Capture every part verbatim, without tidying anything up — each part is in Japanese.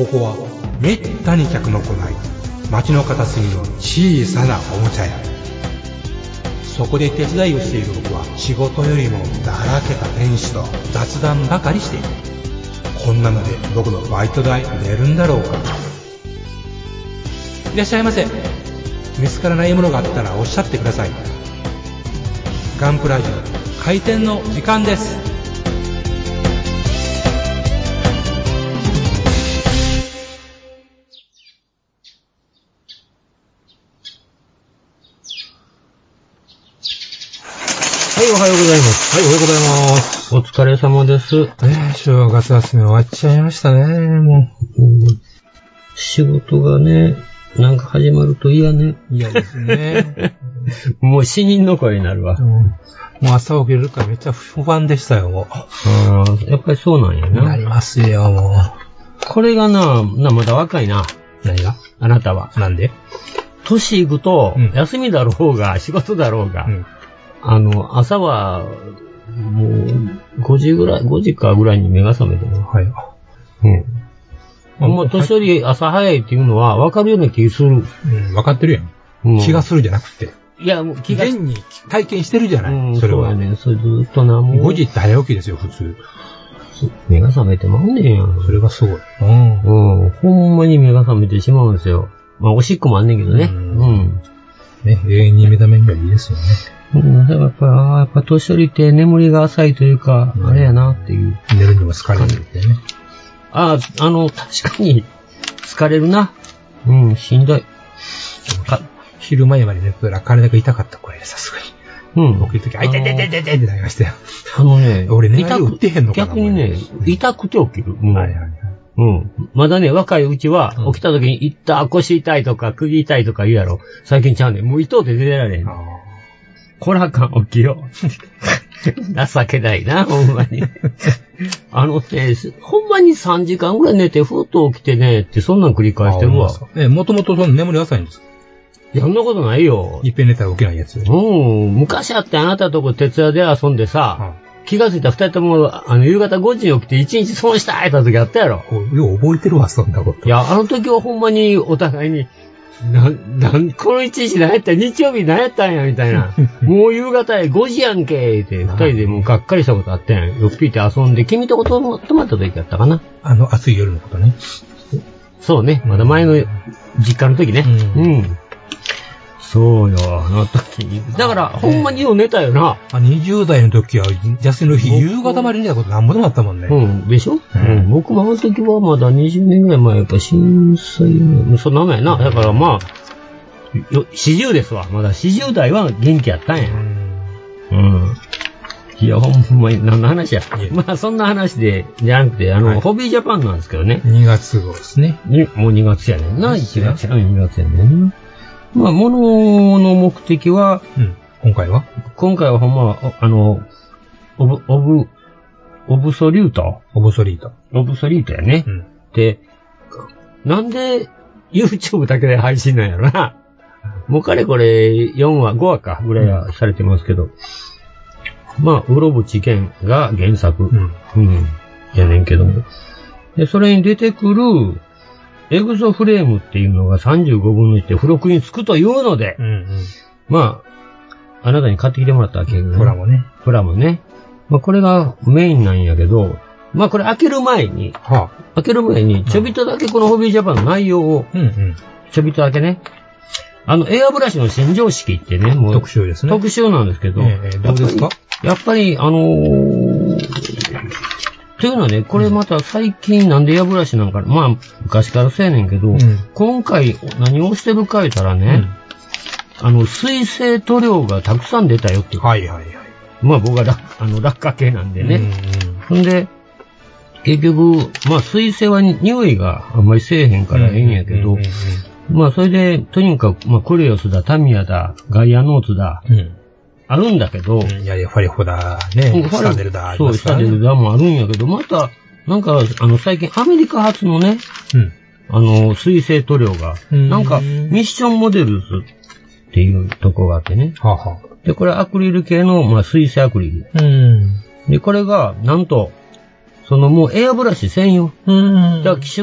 ここはめったに客の来ない街の片隅の小さなおもちゃ屋。そこで手伝いをしている僕は仕事よりもだらけた店主と雑談ばかりしている。こんなので僕のバイト代出るんだろうか。いらっしゃいませ。見つからないものがあったらおっしゃってください。ガンプラジオ開店の時間です。 はい、おはようございます。 はい、おはようございます。 お疲れ様です。 ねえ、正月休み終わっちゃいましたね、もう。 うん、仕事がね、なんか始まると嫌ね。 嫌ですね。 もう死人の声になるわ。うん、 もう朝起きるからめっちゃ不安でしたよ、もう。 ああ、やっぱりそうなんやな。 なりますよ、もう。 これがな、なまだ若いな。 何が？ あなたは。 なんで？ 年いくと、うん、休みだろうが、仕事だろうが、うん、あの、朝は、もう、ごじぐらい、ごじかぐらいに目が覚めてる。 はい。 うん。もう年寄り朝早いっていうのは分かるような気する。 うん、分かってるやん。うん、気がするじゃなくて。 いや、もう気が。 現に体験してるじゃない。うん、それは。 そうやね。それずっとな、もう。 ごじって早起きですよ、普通。 目が覚めてまうねんや。 それがすごい。 うん。うん。ほんまに目が覚めてしまうんですよ。まあ、おしっこもあんねんけどね。うん。うん、 ね、永遠に目覚めるのがいいですよね。 うん、だからやっぱり、ああ、やっぱ年寄りって眠りが浅いというか、うん、あれやなっていう。 寝るにも疲れるってね。 ああ、あの、確かに、疲れるな。うん、しんどい。 昼前まで寝てたら体が痛かったこれ、さすがに。うん。起きるとき、あ、痛い痛い痛い痛い痛いってなりましたよ。 あのね、 俺寝返り打ってへんのかな。 逆にね、痛くて起きる。 うん、はいはいはい。 うん。まだね、若いうちは、起きたときに、いった腰痛いとか、首痛いとか言うやろ。最近ちゃうねん。もう痛うて出られへん。こらあかん、起きよう。情けないな、ほんまに。あのね、ほんまにさんじかんぐらい寝て、ふっと起きてね、ってそんなん繰り返してるわ。 え、もともとその眠り浅いんですか？ いや、そんなことないよ。 いっぺん寝たら起きないやつ。 うん。昔あってあなたとこ徹夜で遊んでさ、うん、気がついたら二人とも、あの、夕方ごじに起きて一日損したいた時あったやろ。 よう覚えてるわ、そんなこと。 いや、あの時はほんまにお互いに、な、なん、この一日何やった日曜日何やったんや、みたいな。もう夕方へごじやんけ、って、二人でもうがっかりしたことあったやん。よっぴいて遊んで、君とこ泊まった時やったかな。 あの、暑い夜のことね。 そうね。まだ前の実家の時ね。うん。うん、そうよ、あの時に。だから、ほんまによう寝たよな。 あ、にじゅう代の時は、休みの日、夕方まで寝たことなんぼでもあったもんね。 うん、でしょ、うん、うん。僕もあの時はまだにじゅうねんぐらい前、やっぱ震災の、そんなもんやな。だからまあ、よ、よんじゅうですわ。まだよんじゅう代は元気やったんや。うん。うん。いや、ほんまに、何の話や。まあ、そんな話で、じゃなくて、あの、はい、ホビージャパンなんですけどね。 にがつ号ですね。 に、もうにがつやねんな。いちがつやねん。にがつやねん。まあ、ものの目的は、 うん、今回は今回はほんま、あの、オブ、オブ、オブソリュートオブソリート。 オブソリートやね。うん、で、なんで YouTube だけで配信なんやろな。もうかれこれよんわ、ごわかぐらいはされてますけど。うん、まあ、うろぶちけんが原作。うん。うん。やねんけども。で、それに出てくる、エグゾフレームっていうのがさんじゅうごぶんのいちで付録につくというので、うんうん、まあ、あなたに買ってきてもらったわけやけどね。 プラモね。 プラモね。まあ、これがメインなんやけど、まあ、これ開ける前に、はあ、開ける前に、ちょびっとだけこのホビージャパンの内容を、うんうん、ちょびっとだけね、あの、エアブラシの洗浄式ってね、もう、 特集ですね。 特集なんですけど、えー、どうですか？ やっぱり、あのー、というのはね、これまた最近なんでエアブラシなんか、まあ、昔からそうやねんけど、うん、今回何をしてるか言ったらね、うん、あの、水性塗料がたくさん出たよっていう。 はいはいはい。 まあ僕はあの、落下系なんでね。ほ、うんんで、結局、まあ水性は匂いがあんまりせえへんからええんやけど、まあそれで、とにかく、まあクレオスだ、タミヤだ、ガイアノーツだ、うん、あるんだけど、うん、 いやいや、ファリホだ、ね、スタデルだ、 そう、スタデルだもあるんやけど、また、なんか、あの、最近アメリカ発のね、うん、あの、水性塗料が、なんか、ミッションモデルズっていうとこがあってね。はあはあ、で、これアクリル系の、まあ、水性アクリル。うん、で、これが、なんと、そのもうエアブラシ専用。うん、だから、希釈、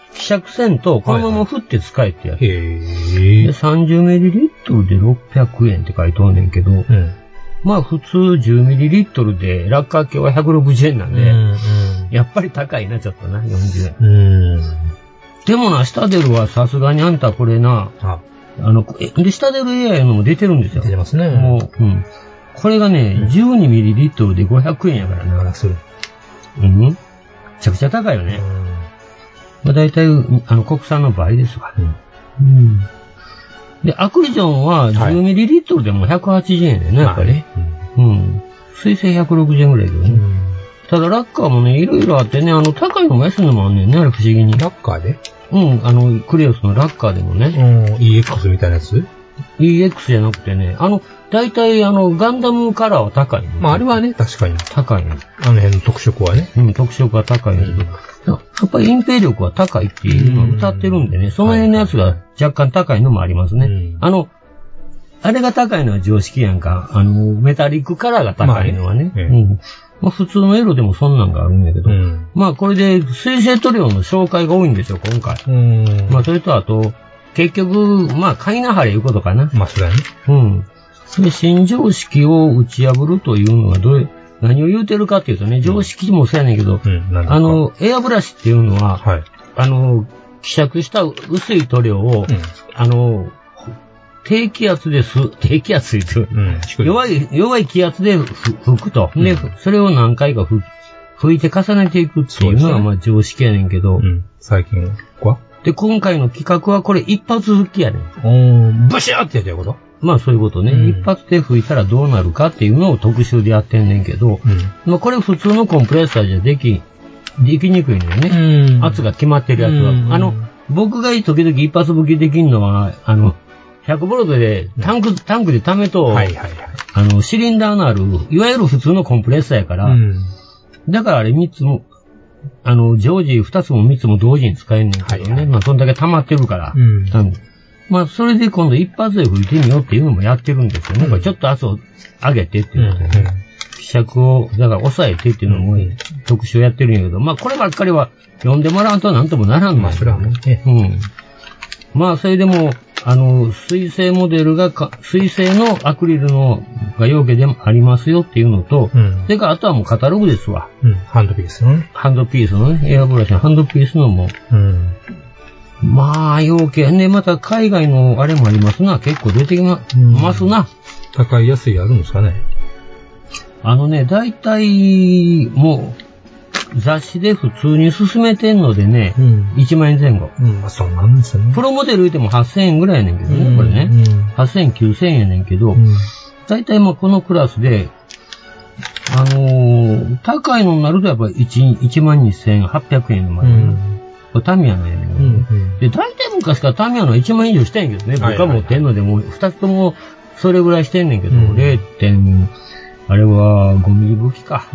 希釈せんと、このまま振って使えってやつ。 へー。 で、さんじゅうミリリットル でろっぴゃくえんって書いとんねんけど、うん、まあ普通 じゅうミリリットル でラッカー系はひゃくろくじゅうえんなんで、うんうん、やっぱり高いな、ちょっとな、よんじゅうえん。うん、でもな、シタデルはさすがにあんたこれな、あ, あの、で、シタデル エーアイ のも出てるんですよ。 出てますね。 もう、うん。これがね、うん、じゅうにミリリットル でごひゃくえんやからな。 それ。 うん。めちゃくちゃ高いよね。うんまあ、大体、あの、国産の倍ですわ。うん。うん、で、アクリジョンは じゅうミリリットル でもひゃくはちじゅうえんだよね、やっぱり。まあ、ね、うん。水性ひゃくろくじゅうえんぐらいだよね。うん、ただ、ラッカーもね、いろいろあってね、あの、高いのも安いのもあんねんね、あれ不思議に。 ラッカーでうん、あの、クレオスのラッカーでもね。 うん、イーエックス みたいなやつイーエックス じゃなくてね、あの、大体、あの、ガンダムカラーは高い、ね。 まあ、あれはね、確かに。 高いね。 あの辺の特色はね。 うん、特色は高いんだけど。やっぱり隠蔽力は高いっていうのを歌ってるんでね、その辺のやつが若干高いのもありますね。はいはい、あの、あれが高いのは常識やんか。あの、メタリックカラーが高いのはね。まあ、ねうんまあ、普通の色でもそんなんがあるんだけど、うん、まあこれで水性塗料の紹介が多いんですよ、今回。うんまあそれとあと、結局、まあ買いなはれいうことかな。 まあそれはね。 うん。で、新常識を打ち破るというのはどういう、何を言うてるかっていうとね、常識もそうやねんけど、うん、あの、エアブラシっていうのは、はい、あの、希釈した薄い塗料を、うん、あの、低気圧です、低気圧言うと、うん、弱い、弱い気圧で吹くと。うん、で、それを何回か吹吹いて重ねていくっていうのが、ね、まあ常識やねんけど、うん、 最近はで、今回の企画はこれ一発吹きやねん。 おー、ブシャーってやってることまあそういうことね、うん。一発で吹いたらどうなるかっていうのを特集でやってんねんけど、うん、まあこれ普通のコンプレッサーじゃでき、できにくいのよね。うん、圧が決まってるやつは。うん、あの、僕が時々一発吹きできんのは、あの、ひゃくボルトでタンク、タンクで溜めと、はいはいはい、あの、シリンダーのある、いわゆる普通のコンプレッサーやから、うん、だからあれ三つも、あの、常時二つも三つも同時に使えんねんけどね。はいはい、まあそんだけ溜まってるから、うん、まあ、それで今度一発で吹いてみようっていうのもやってるんですよね。うん、ちょっと圧を上げてっていうので、ね、希釈を、だから抑えてっていうのも特集やってるんやけど、まあ、こればっかりは読んでもらうとなんともならんの、 まあ、それはね。 うん。まあ、それでも、あの、水性モデルがか、水性のアクリルのが容器でもありますよっていうのと、うん、それからあとはもうカタログですわ。 うん。ハンドピースのね。 ハンドピースのね、エアブラシのハンドピースのも、うんまあ、要件ね、また海外のあれもありますな。結構出てきま、ますな。 高い安いあるんですかね。 あのね、大体、もう、雑誌で普通に進めてんのでね、うん、いちまんえんぜん後。 うん、まあそうなんですよね。 プロモデル言うてもはっせんえんぐらいやねんけどね、うん、これね。うん、はっせん、きゅうせんえんやねんけど、うん、大体まあこのクラスで、あのー、高いのになるとやっぱり いちまんにせんはっぴゃくえんまで、ね。うんこれタミヤのやねんけど、ねうんうん、で、大体昔からタミヤのいちまん以上してんけどね、僕は持ってんので、もう二つともそれぐらいしてんねんけど、うん、れいてん、あれはごミリ武器か。うん、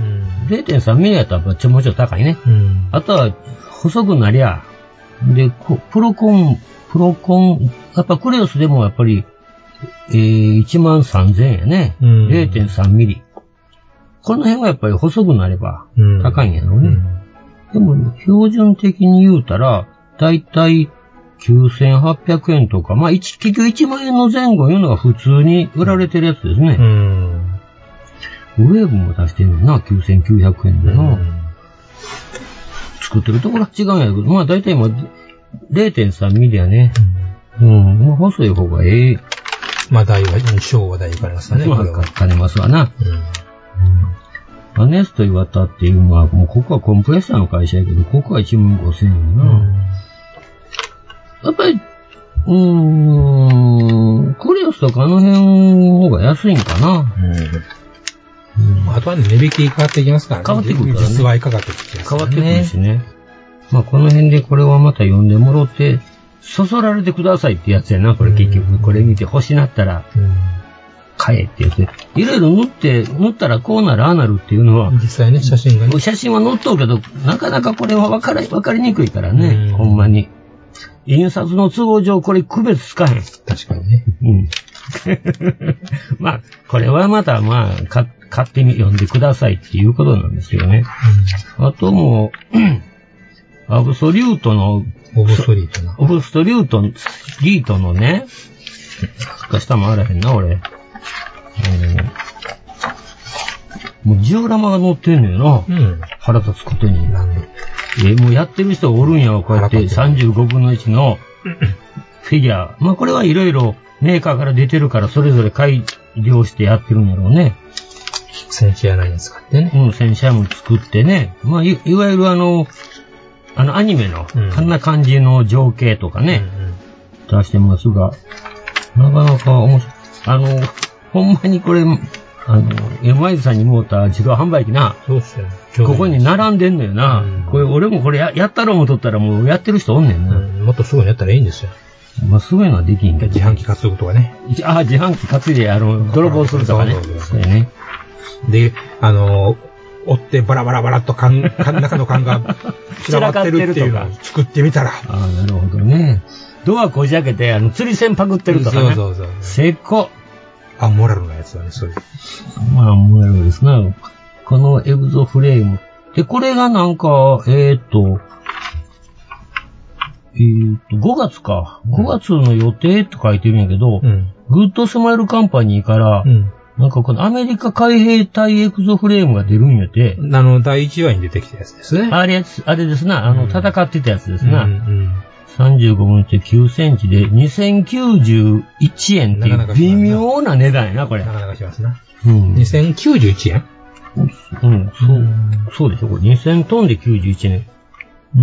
れいてんさんミリやったらちょもうちょっと高いね。うん、あとは細くなりゃ、で、プロコン、プロコン、やっぱクレオスでもやっぱり、えー、いちまんさんぜんえんやね。うん、れいてんさんミリ。この辺はやっぱり細くなれば高いんやろうね。うんでも、標準的に言うたら、だいたいきゅうせんはっぴゃくえんとか、まあ、結局いちまんえんの前後いうのが普通に売られてるやつですね。うん。ウェーブも出してんねんな、きゅうせんきゅうひゃくえんでな。うん、作ってるところは違うんやけど、まあ、だいたい今、れいてんさんミリやね。うん。うん、まあ、細い方がええ。 まあ、台は、小は台いかれますかね。 まあ、かねますわな。うん。うんアネスト岩田っていうのは、もうここはコンプレッサーの会社やけど、ここはいちまんごせんえんやな。うん、やっぱり、うーん、クレオスとかあの辺の方が安いんかな。うんうん、あとはね、値引き変わっていきますからね。 変わってくるからね。 実売価格ってやつ、ね、 変わってくるしね。まあこの辺でこれはまた読んでもろって、そそられてくださいってやつやな、これ結局。これ見て欲しなったら。うん買えって言って、いろいろ塗って、塗ったらこうなる、ああなるっていうのは、 実際ね、写真がね。 写真は載っとるけど、なかなかこれは分かり、分かりにくいからね、ほんまに。印刷の都合上、これ区別つかへん。 確かにね。 うん。まあ、これはまた、まあ、か、買ってみ、読んでくださいっていうことなんですけどね。うん、あともう、アブソリュートのオブストリートな。 オブストリート、リートのね、つか下回らへんな、俺。もうジオラマが乗ってんのよな。うん。腹立つことに。なんでえ、もうやってる人おるんやわ、こうやってさんじゅうごぶんのいちのフィギュア。まあこれはいろいろメーカーから出てるからそれぞれ改良してやってるんやろうね。 戦車や何使ってね。 うん、戦車も作ってね。まあい、いわゆるあの、あのアニメの、うん、あんな感じの情景とかね、うんうん、出してますが、なかなか面白い。あの、ほんまにこれ、あの、エムアイズさんにもうた自動販売機な。 そうっすよね。 ここに並んでんのよな。うん、これ、俺もこれや、やったろうもとったらもうやってる人おんねんな。うん、 もっとすごいのやったらいいんですよ。 まあ、すごいのはできんけど。 自販機担ぐとかね。 ああ、自販機担いで、あの、泥棒するとかね。そうそうそう。ね。 で、あの、折ってバラバラバラっと缶、缶中の缶が散らばってるっていうのを作ってみたら。 ああ、なるほどね。ドアこじ開けて、あの、釣り線パクってるとかね。そうそうそう。せっこ。 あ、モラルのやつだね、そういう。 まあ、モラルですな。このエグゾフレーム。で、これがなんか、えー、っと、えー、っと、ごがつか。ごがつの予定って書いてるんやけど、うん、グッドスマイルカンパニーから、うん、なんかこのアメリカ海兵隊エクゾフレームが出るんやて。 あの、だいいちわに出てきたやつですね。 あれ、あれですな。あの、戦ってたやつですな。うんうん、さんじゅうごぶんってきゅうセンチでにせんきゅうじゅういちえんっていう微妙な値段やな、これ。 なかなかしますな。うん、にせんきゅうじゅういちえんうん、そう、そうでしょ、これ。にせんトンできゅうじゅういちえん。 うん。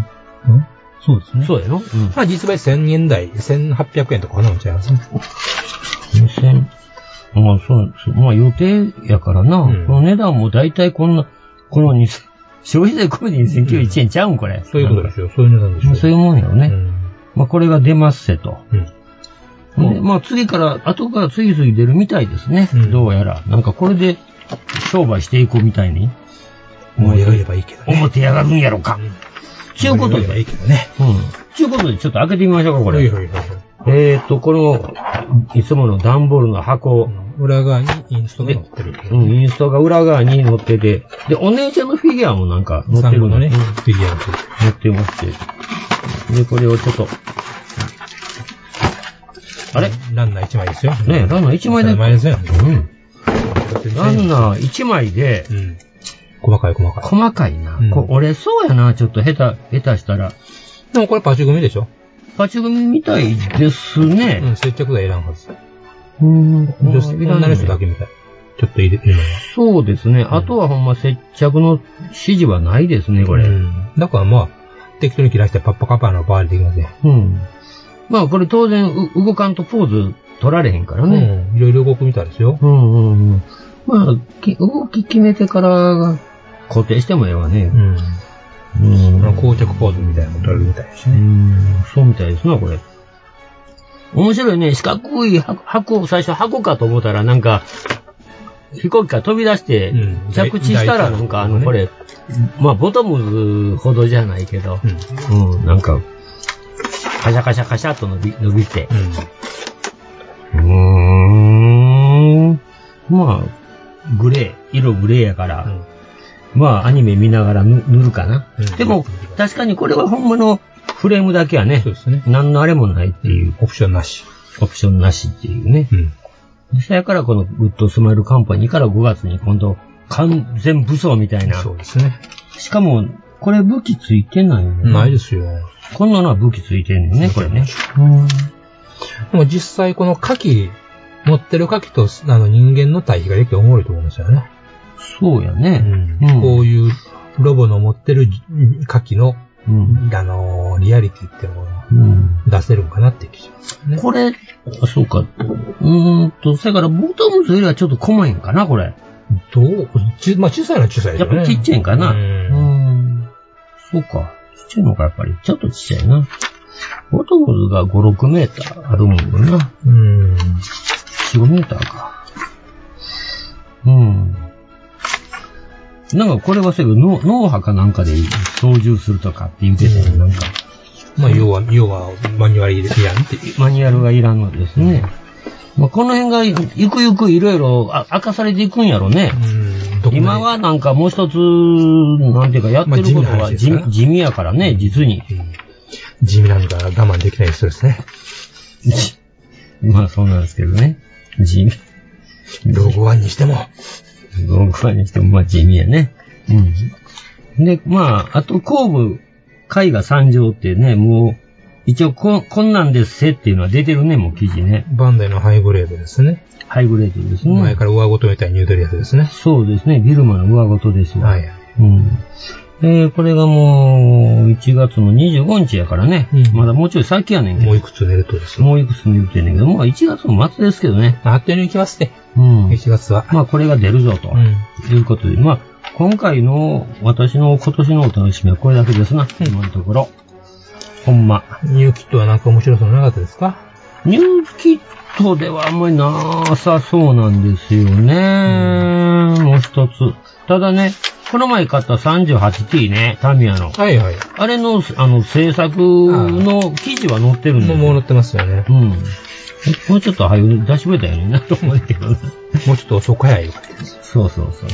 そうですね。 そうやろ、うん、 まあ実売せんえん台、せんはっぴゃくえんとかこんなもんちゃいますね。 にせん、まあそう、まあ予定やからな。うん、この値段もだいたいこんな、このにせん、消費税込みでにせんきゅうじゅういちえんちゃうんこれ。 そういうことですよ。そういう値段でしょ。 そういうもんやろね。うん、まあこれが出ますせと。うん、でまあ次から、後から次々出るみたいですね。うん、どうやら。なんかこれで商売していこうみたいに。 思ってやればいいけどね。 思ってやがるんやろか。うん、ちゅうことで。 いいけどね。 うん。ちゅうことでちょっと開けてみましょうか、これ。はいはいはい。えーと、この、いつもの段ボールの箱。 うん、裏側にインストが載ってる。 うん、インストが裏側に載ってて。で、お姉ちゃんのフィギュアもなんか載ってるのね。フィギュア載ってまして。で、これをちょっと。あれランナーいちまいですよ。 ねランナーいちまいで。 当たり前ですよ。 うん。ランナーいちまいで、うん、 細かい細かい。 細かいな。うん、こ俺そうやな、ちょっと下手、下手したら。 でもこれパチ組でしょ？ パチ組みたいですね。 うん、接着剤いらんはず。うん。女性、女の人だけみたい。ちょっと入れるのは。 そうですね。うん、あとはほんま接着の指示はないですね、これ。うん。 だからまあ、適当に切らしてパッパカパーの場合できますね。 うん。まあこれ当然動かんとポーズ取られへんからね。 うん。いろいろ動くみたいですよ。 うんうんうん。まあ、動き決めてから固定してもええわね。うん。 うん。膠着ポーズみたいなのも取れるみたいですね。 うん。そうみたいですな、これ。面白いね。四角い箱、最初箱かと思ったらなんか、飛行機から飛び出して、着地したらなんかあの、これ、まあ、ボトムズほどじゃないけど、うん、うん、なんか、カシャカシャカシャっと伸び、伸びて、うん、うーん、まあ、グレー、色グレーやから、うん、まあ、アニメ見ながら塗るかな。うん、でも、確かにこれはほんまのフレームだけはね、そうですね。何のあれもないっていう。 オプションなし。 オプションなしっていうね。うんそやからこのグッドスマイルカンパニーからごがつに今度完全武装みたいな。 そうですね。 しかも、これ武器ついてないよね。 ないですよ。 こんなのは武器ついてんねんね、これね。うん。 でも実際この火器、持ってる火器とあの人間の対比ができておもろいと思うんですよね。 そうやね。 うんうん、こういうロボの持ってる火器の、うん、あのー、リアリティっていうのを出せるんかなって気がしますね。 これ、あ、そうか。うーんと、それからボトムズよりはちょっと細いんかな、これ。 どうち、まあ、小さいのは小さいですよね。 やっぱちっちゃいんかな。うん。うんそうか。ちっちゃいのか、やっぱり。ちょっとちっちゃいな。ボトムズがご、ろくメーターあるもんな。うん。よん、ごメーターか。うん。なんかこれはせぐ、脳波かなんかで操縦するとかって言ってたよ、なんか。 まあ、要は、要は、マニュアルいらんっていう。 マニュアルがいらんのですね。まあ、この辺が、ゆくゆくいろいろ明かされていくんやろね。うん今はなんかもう一つ、なんていうか、やってることは地,、まあ、地, 地味やからね、実に。 地味なんだ我慢できない人ですね。 まあそうなんですけどね。地味。 ログワンにしても。 ログワンにしても、まあ地味やね。うん。で、まあ、あと後部、絵画参上ってね、もう、一応こ、こんなんですせっていうのは出てるね、もう記事ね。 バンダイのハイグレードですね。 ハイグレードですね。 前から上ごとみたいに言うてるやつですね。 そうですね、ビルマの上ごとですよ。 はい。 うん。えー、これがもう、いちがつのにじゅうごにちやからね。うん、まだもうちょい先やねんけど。 もういくつ寝るとですよ。 もういくつ寝るとやねんけど、まあいちがつの末ですけどね。 あっという間に行きますね。 うん。 いちがつは。 まあこれが出るぞと。うん。いうことで、まあ、今回の私の今年のお楽しみはこれだけですな。うん、今のところ。ほんま。 ニューキットはなんか面白そうなかったですか？ ニューキットではあんまりなさそうなんですよね。うん、もう一つ。ただね、この前買った さんじゅうはちティー ね、タミヤの。 はいはい。 あれの、あの、制作の記事は載ってるんですよ。 もう載ってますよね。 うん。もうちょっと早く出してくれたよね、なと思うけどね。 もうちょっと遅く早いよかったです。 そうそうそう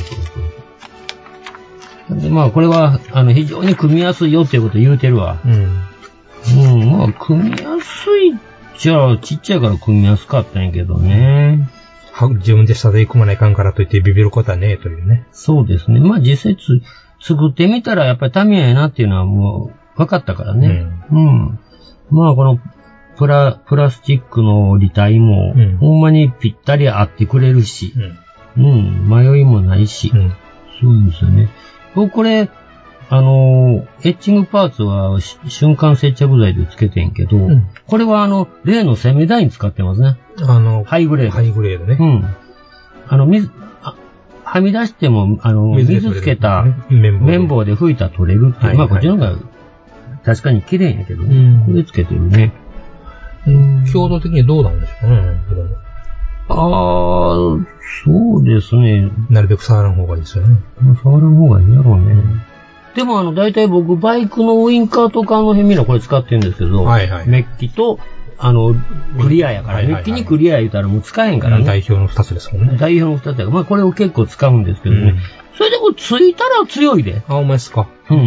そう。で、まあ、これは、あの、非常に組みやすいよっていうこと言うてるわ。うん。うん、まあ、組みやすいっちゃ、ちっちゃいから組みやすかったんやけどね。 自分で下で組まないかんからといってビビることはねえというね。 そうですね。まあ実際つ作ってみたらやっぱりタミヤやなっていうのはもう分かったからね。うん。うん、まあこのプラ、プラスチックの履帯も、うん、ほんまにぴったり合ってくれるし、うん、うん、迷いもないし、うん、そうですよね。僕これ、あのー、エッチングパーツは瞬間接着剤でつけてんけど、うん、これはあの、例のセメダイン使ってますね。あの、ハイグレード。 ハイグレードね。 うん。あの、水、あはみ出しても、あの、水つけた綿棒で拭いたら取れるっていう。まあ、こっちの方が確かに綺麗やけど、ね、うん、これつけてるね。 強度的にどうなんでしょうね。 ああ、そうですね。 なるべく触らん方がいいですよね。 触らん方がいいやろうね。でもあの、大体僕、バイクのウインカーとかあの辺みんなこれ使ってるんですけど、はいはい、メッキと、あの、クリアやから、はいはいはい、メッキにクリア言うたらもう使えんからね。 代表の二つですもんね。 代表の二つやから、まあこれを結構使うんですけどね。うん、それでもついたら強いで。 あ、お前ですか。 うん。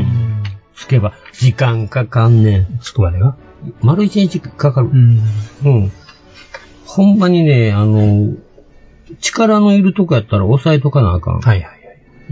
つけば、時間かかんねん。 つくまでが丸一日かかる。うん。うん。ほんまにね、あの、力のいるとこやったら押さえとかなあかん。はいはいはい。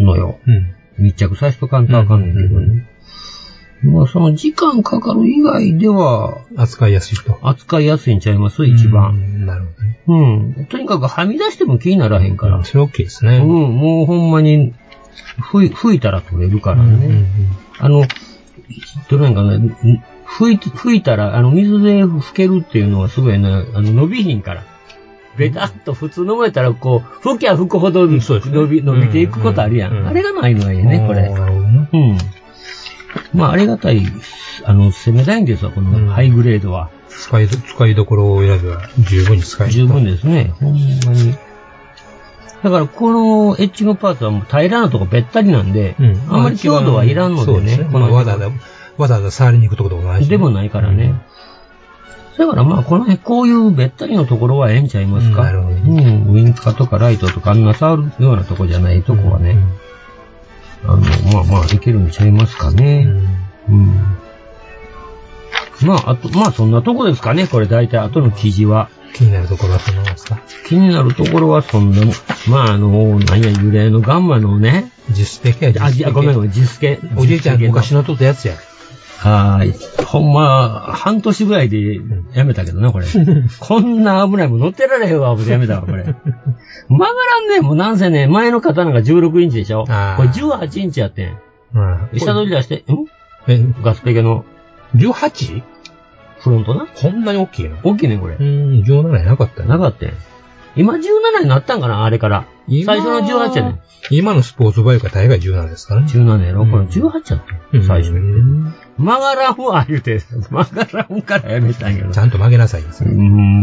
のよ。うん。密着させとかんとあかんねんけどね。うんうん、まあその時間かかる以外では、 扱いやすいと。 扱いやすいんちゃいます一番。 うん、なるほどね。 うん。とにかくはみ出しても気にならへんから。 うん、それ OK ですね。 うん、もうほんまに、吹い、吹いたら取れるからね。うんうんうん、あの、どうなんかな、吹い、吹いたら、あの、水で吹けるっていうのはすごいな、あの、伸びひんから。ベタッと普通飲めたら、こう、吹きゃ吹くほど伸び、伸び、伸びていくことあるやん。うんうん、あれがないのがいいね、これ。うん。まあ、ありがたい、あの、攻めたいんですわ、このハイグレードは。 うん、使い、使いどころを選べば十分に使える。 十分ですね。ほんまに。だから、このエッチングパーツはもう平らなとこべったりなんで、うん、あんまり強度はいらんのでね。そうですね。 このわざわざ、わざわざ触りに行くところでもないし、ね。 でもないからね。うんだからまあ、この辺、こういうべったりのところはええんちゃいますか。うん、なるほど、ね。うん、ウインカーとかライトとかあんな触るようなとこじゃないとこはね。うん、あの、まあまあ、いけるんちゃいますかね。うん。うん、まあ、あと、まあそんなとこですかね、これ大体後の記事は。 気になるところはそんなもんですか。 気になるところはそんなもん。まああの、何や、幽霊のガンマのね。 実スケや、 実スケ。あ、ごめんごめん、実スケ。 おじいちゃん昔のとったやつや。 はい。ほんま、半年ぐらいでやめたけどな、これ。こんな危ないもん乗ってられへんわ、僕やめたわ、これ。曲がらんねん、もうなんせね、前の刀がじゅうろくインチでしょ。これじゅうはちインチやってん。うん。下取り出して、んえガスペケの。 じゅうはち? フロントな。 こんなに大きいの大きいねん、これ。 うん、じゅうななやなかったよ。 なかったん。今じゅうななになったんかな、あれから。最初のじゅうはちやねん。 今のスポーツバイクは大概じゅうななですからね。 じゅうななやろ、うん、これじゅうはちやったん。最初に。曲がらんわ、言うて、曲がらんからやめたんやろ。 ちゃんと曲げなさいですね。 うん、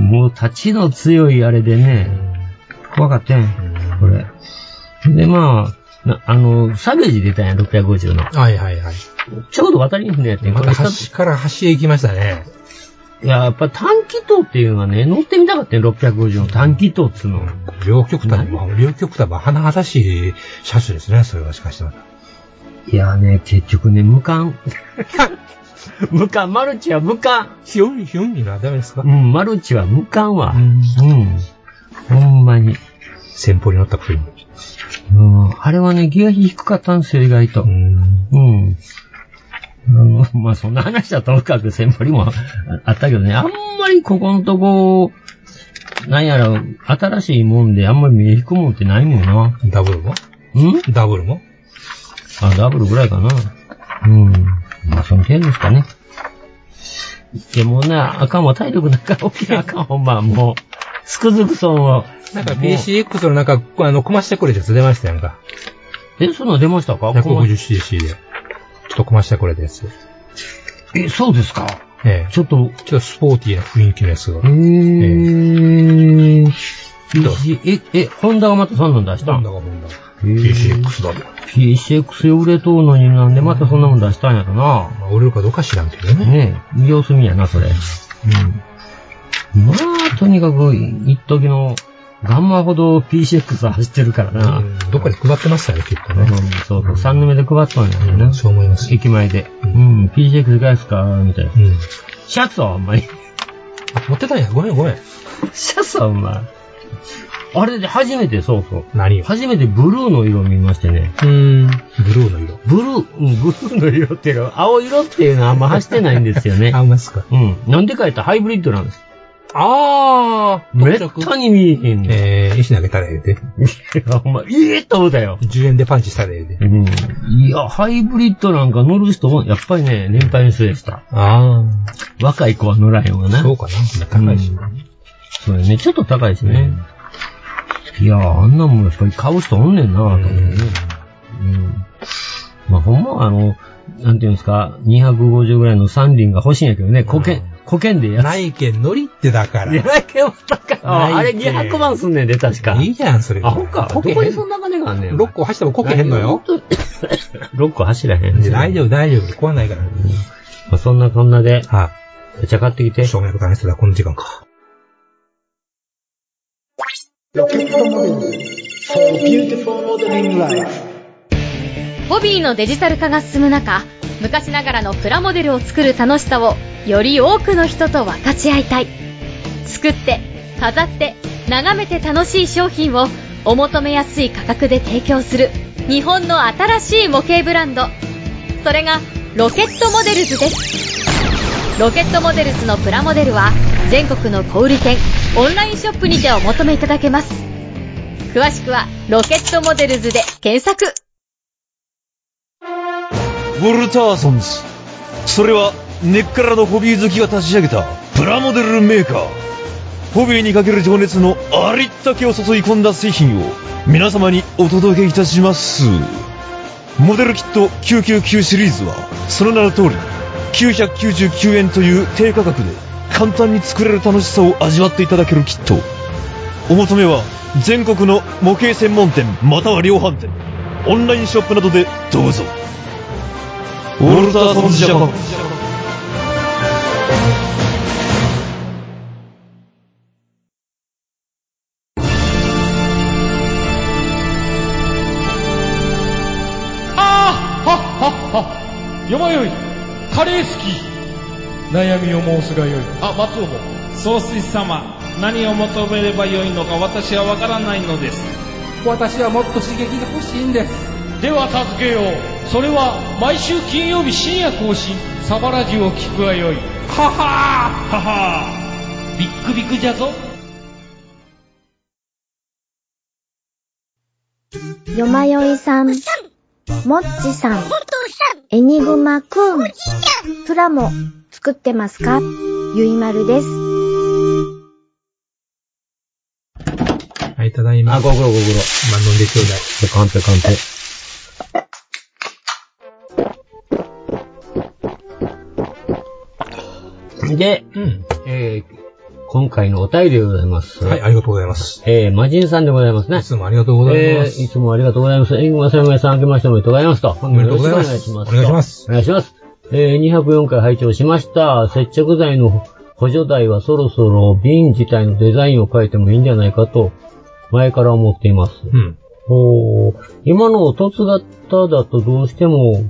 もう立ちの強いあれでね、怖かったん、これ。で、まあ、なあの、サベージ出たんや、ろっぴゃくごじゅうの。 はいはいはい。 ちょうど渡り船やってん。 また端から端へ行きましたね。 いや、やっぱ短気筒っていうのはね、乗ってみたかったよ、ろっぴゃくごじゅうの短気筒っつうの。 両極端も、両極端も甚だしい車種ですね、それはしかしてまた。 いやね、結局ね、無感。 無感、マルチは無感。 ヒュン、ヒュンにのはダメですか？ うん、マルチは無感は。うん。うん、ほんまに。 先方に乗ったくせに。 うん。あれはね、ギア低かったんですよ、意外と。うん。うん。あの、まあ、そんな話だともかく先方にもあったけどね、あんまりここのとこ、なんやら、新しいもんであんまり目引くもんってないもんな。 ダブルも？んダブルも？ あ、ダブルぐらいかな。うん。まあ、その程度ですかね。でもな、あかんわ、体力なんか大きなあかん、ほんま、もう、つくづくそう。 なんか ピーシーエックス のなんか、あの、こましてくれってやつ出ましたやんか。 え、そんな出ましたか ? ひゃくごじゅうシーシー で。ちょっとこましてくれたやつ。 え、そうですか？ ええ。 ちょっと、 ちょっとスポーティーな雰囲気のやつが。 へー。えー、え、え、ホンダがまたそんなん出したん？ ホンダがホンダ。ピーシーエックス だよ。 ピーシーエックス 売れとうのになんでまたそんなもん出したんやろな。まあ、売れるかどうか知らんけどね。 ねえ、様子見やな、それ。うん。まあ、とにかく、一時の、ガンマほど ピーシーエックス 走ってるからな。 うん、どっかで配ってましたね、きっとね。 うん、そうそう、三の目で配ったんやね、 うん。そう思います。 駅前で。うん、うん、ピーシーエックス いかがですかみたいな。うん。シャツはあんまり。 あ、持ってたんや。ごめんごめん。 シャツはお前。あれで初めて、そうそう。 何？ 初めてブルーの色を見ましてね。 うーん。ブルーの色。 ブルー、うん、ブルーの色っていうのは、青色っていうのはあんま走ってないんですよね。 あ、ますか。 うん。なんでか言ったらハイブリッドなんです。 あー。 めったに見えへんねん。 えー、石投げたらええで。いや、お前、いいと思ったよ。 じゅうえんでパンチしたらええで。 うん。いや、ハイブリッドなんか乗る人も、やっぱりね、年配の人でした。 あー。若い子は乗らへんわな。 そうかな。高いし。うん、 そうね、ちょっと高いしね。うん、いやー、あんなもんやっぱり買う人おんねんなと思ってね。うん。うん、まあ、ほんまはあの、なんていうんですか、にひゃくごじゅうぐらいの三輪が欲しいんやけどね、保険、保険でやつ。 ないけん乗りってだから。 ないけんは高い。あ、あれにひゃくまんすんねんで、確か。 いいじゃん、それ。 あ、ほんか。どこにそんな金があんねん。 ろっこ走ってもこけへんのよ。 ろっこ走らへん。 大丈夫、大丈夫。壊ないから。うん、 まあ、そんなこんなで。 はい。 めっちゃ買ってきて。 しょうがないこと話してたらこの時間か。ロケットモデル for beautiful modeling life。 ホビーのデジタル化が進む中、昔ながらのプラモデルを作る楽しさをより多くの人と分かち合いたい。作って、飾って、眺めて楽しい商品をお求めやすい価格で提供する日本の新しい模型ブランド。それがロケットモデルズです。ロケットモデルズのプラモデルは全国の小売店、オンラインショップにてお求めいただけます。詳しくはロケットモデルズで検索。 ウォルターソンズ、それは根っからのホビー好きが立ち上げたプラモデルメーカー。ホビーにかける情熱のありったけを注い込んだ製品を皆様にお届けいたします。モデルキットきゅうひゃくきゅうじゅうきゅうシリーズはその名の通りきゅうひゃくきゅうじゅうきゅうえんという低価格で簡単に作れる楽しさを味わっていただけるキット。お求めは全国の模型専門店または量販店、オンラインショップなどでどうぞ。ウォルターソンズジャパン。 あーはっはっは。よまよい、カレー好き。悩みを申すがよい。あ、松尾も。 総帥様、何を求めればよいのか私はわからないのです。 私はもっと刺激が欲しいんです。では助けよう。それは毎週金曜日深夜更新、サバラジュを聞くがよい。ははーははー、ビックビックじゃぞ。 よまよいさん、もっちさん、エニグマくん、プラモ作ってますか？ゆいまるです。 はい、ただいま。 あ、ご苦労ご苦労。 まあ、飲んでちょうだい。 カンペカンペ。で、うん、えー、今回のお便りでございます。 はい、ありがとうございます。 えー、マジンさんでございますね。 いつもありがとうございます。 えー、いつもありがとうございます。エングマサムエさん、あけましておめでとうございますと。 おめでとうございます。 お願いします。 お願いします。 お願いします。えー、にひゃくよんかい拝聴しました。接着剤の補助台はそろそろ瓶自体のデザインを変えてもいいんじゃないかと、前から思っています。 うん。 おー、今の凸型だとどうしても、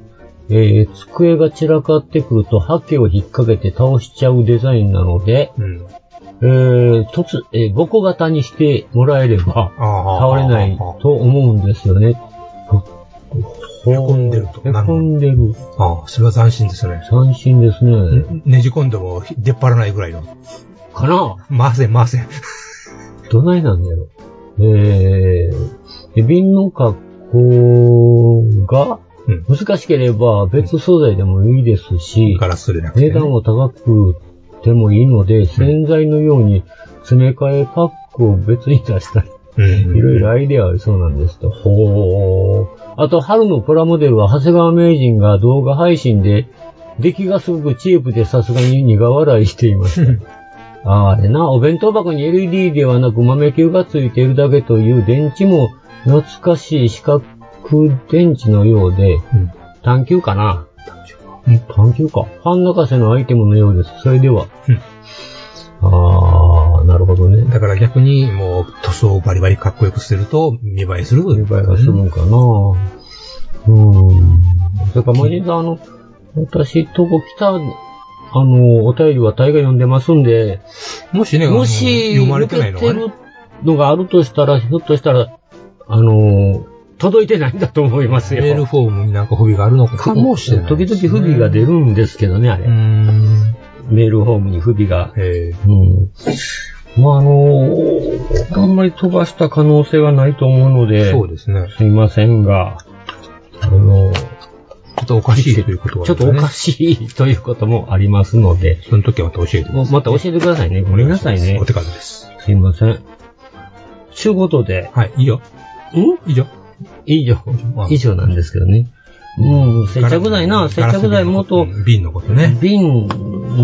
えー、机が散らかってくると、ハケを引っ掛けて倒しちゃうデザインなので、うん、えー、突、えー、ボコ型にしてもらえれば、倒れないと思うんですよね。 へこんでると。 へこんでる。 ああ、それは斬新ですね。 斬新ですね。 ねじ込んでも出っ張らないぐらいの。 かな？ 回せん回せん。 どないなんだろう。えー、瓶の格好が難しければ別素材でもいいですし、 ガラスでなくてね、 値段も高くてもいいので、洗剤のように詰め替えパックを別に出したり、いろいろアイデアありそうなんですと。ほー。あと、春のプラモデルは長谷川名人が動画配信で、出来がすごくチープでさすがに苦笑いしていました。ああれな、お弁当箱に エルイーディー ではなく豆球がついているだけという電池も懐かしい四角電池のようで、うん、単球かな？単球か。半泣かせのアイテムのようです。それでは。うん、ああ、なるほどね。 だから逆にもう塗装をバリバリかっこよくすると見栄えする。 見栄えがするんかな。うん。それからマジであの、私とこ来た、あの、お便りは大概読んでますんで、 もしね、 もし、読まれてないのが、ね、受けてるのがあるとしたら、ひょっとしたら、あの、届いてないんだと思いますよ。 メールフォームになんか不備があるのかもしれない、ね。 時々不備が出るんですけどね、あれ。うーんメールフォームに不備が。 へうん。まあ、あの、あんまり飛ばした可能性はないと思うので、 そうですね。 すいませんが、あの、 ちょっとおかしいということは、 ね、ちょっとおかしいということもありますので、 その時はまた教えてください。 また教えてくださいね。ごめんなさいね。 お手数です。 すいません。ちゅうことで。 はい、いいよ。 ん以上以上。以上なんですけどね。うん、接着剤な、接着剤もっと、 瓶のことね。 瓶、うん、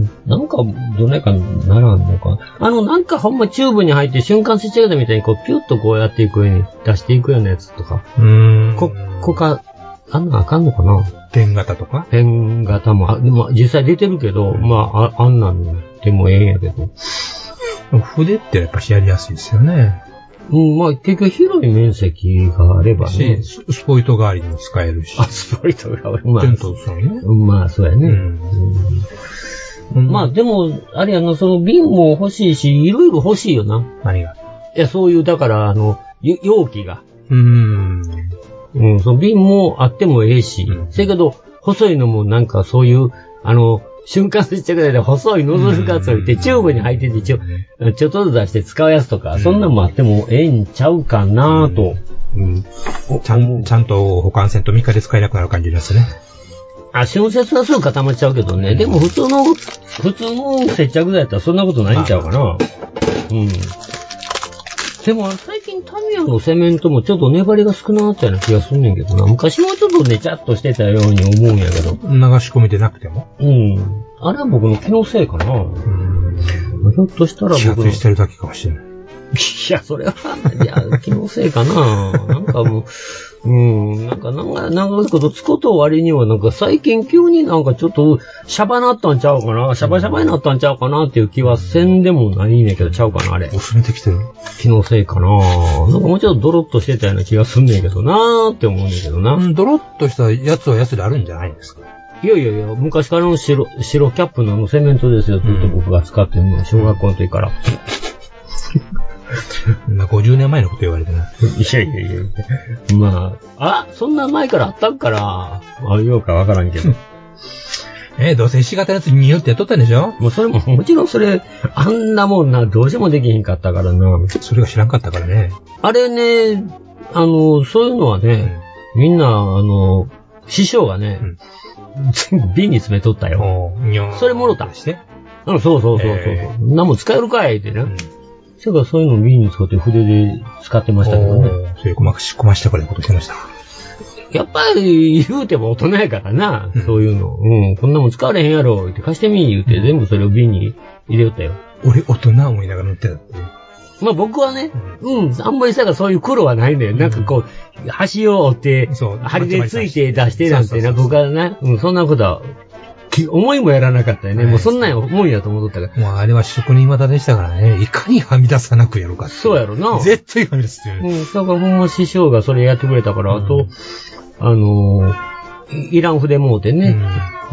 なんか、どないかならんのか。あの、なんかほんまチューブに入って瞬間接着剤みたいにこう、ピュッとこうやっていくように出していくようなやつとか。 うーん。 こ、こか、あんなあかんのかな？ ペン型とかペン型も、でも実際出てるけど、うん、まあ、あ、あんなんでもええんやけど。 筆ってやっぱしやりやすいですよね。 うん、まあ結局広い面積があればね。 ス, スポイト代わりに使えるし。 あ、スポイト代わり。まあ、 ちゃんとそうね。 まあそうやね。うんうん、まあでも、あれやな、その瓶も欲しいし、いろいろ欲しいよな。 何が？ いや、そういう、だから、あの、容器が。 うーん。 うん、その瓶もあってもええし、うん、せやけど、細いのもなんかそういう、あの、瞬間接着剤で細いノズルがついて、チューブに入っててちょ、ちょっとずつ出して使うやつとか、そんなんもあってもええんちゃうかなぁと、 うんうん。ちゃん、ちゃんと保管せんとみっかで使えなくなる感じですね。 あ、春節はすぐ固まっちゃうけどね。でも普通の、普通の接着剤やったらそんなことないんちゃうかな。うん。でも最近タミヤのセメントもちょっと粘りが少なかったような気がするんねんけどな。昔もちょっとねちゃっとしてたように思うんやけど。 流し込みでなくても？ うん。あれは僕の気のせいかな。うん。ひょっとしたら僕の。 気圧してるだけかもしれない。 いや、それは、いや、気のせいかな。なんかもう、うん、なんか長い、長いことつこと割にはなんか最近急になんかちょっとシャバなったんちゃうかな。シャバシャバになったんちゃうかなっていう気はせんでもないねんけどちゃうかな、あれ。 薄めてきてる？ 気のせいかな。なんかもうちょっとドロッとしてたような気がすんねんけどなーって思うねんけどな。 うん、ドロッとしたやつはやつであるんじゃないんですか？ いやいやいや、昔からの白、白キャップのあのセメントですよ、ずっと僕が使ってるのは、小学校の時から。 ごじゅうねんまえのこと言われてない。 いやいやいや。まあ、あ、そんな前からあったんから、ああ言おうかわからんけど。 えー、どうせひし形のやつに言うってやっとったんでしょ？ もうそれも、もちろんそれ、あんなもんな、どうしてもできへんかったからな。 それが知らんかったからね。 あれね、あの、そういうのはね、うん、みんな、あの、師匠がね、うん全部瓶に詰めとったよ。それもろた。してうん、そうそうそうそう。えー、何も使えるかいってね。うん、それからそういうのを瓶に使って筆で使ってましたけどね。 そういう細かし、細したからことしてました。 やっぱり言うても大人やからな、うん、そういうの。うん、こんなもん使われへんやろ、って貸してみ言うて全部それを瓶に入れよったよ。 俺大人思いながら乗ってたっていう。 まあ僕はね、うん、あんまりさがそういう苦労はないんだよ。うん、なんかこう、端を折って、針でついて出してなんてな、僕はね、うん、そんなことは、思いもやらなかったよね。はい、もうそんなん思いやと思っとったから。 もうあれは職人技でしたからね。いかにはみ出さなくやろうかって。 そうやろな。 絶対はみ出すっていう。 うん、だからほんま師匠がそれやってくれたから、うん、あと、あのー、 い、いらん筆もうてね。うん。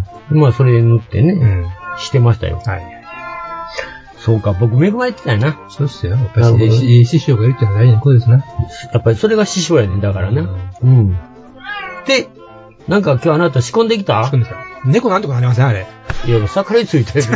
うん、まあ、それ塗ってね、うん、してましたよ。はい。そうか、僕、恵まれてたよな。 そうっすよ。やっぱり、師匠がいるってのは大事なことですな。 やっぱり、それが師匠やねん、だからな。うん。うん、で、なんか今日あなた仕込んできた？仕込んできた。 猫なんとかなりません、あれ。 いや、もう盛りついてる。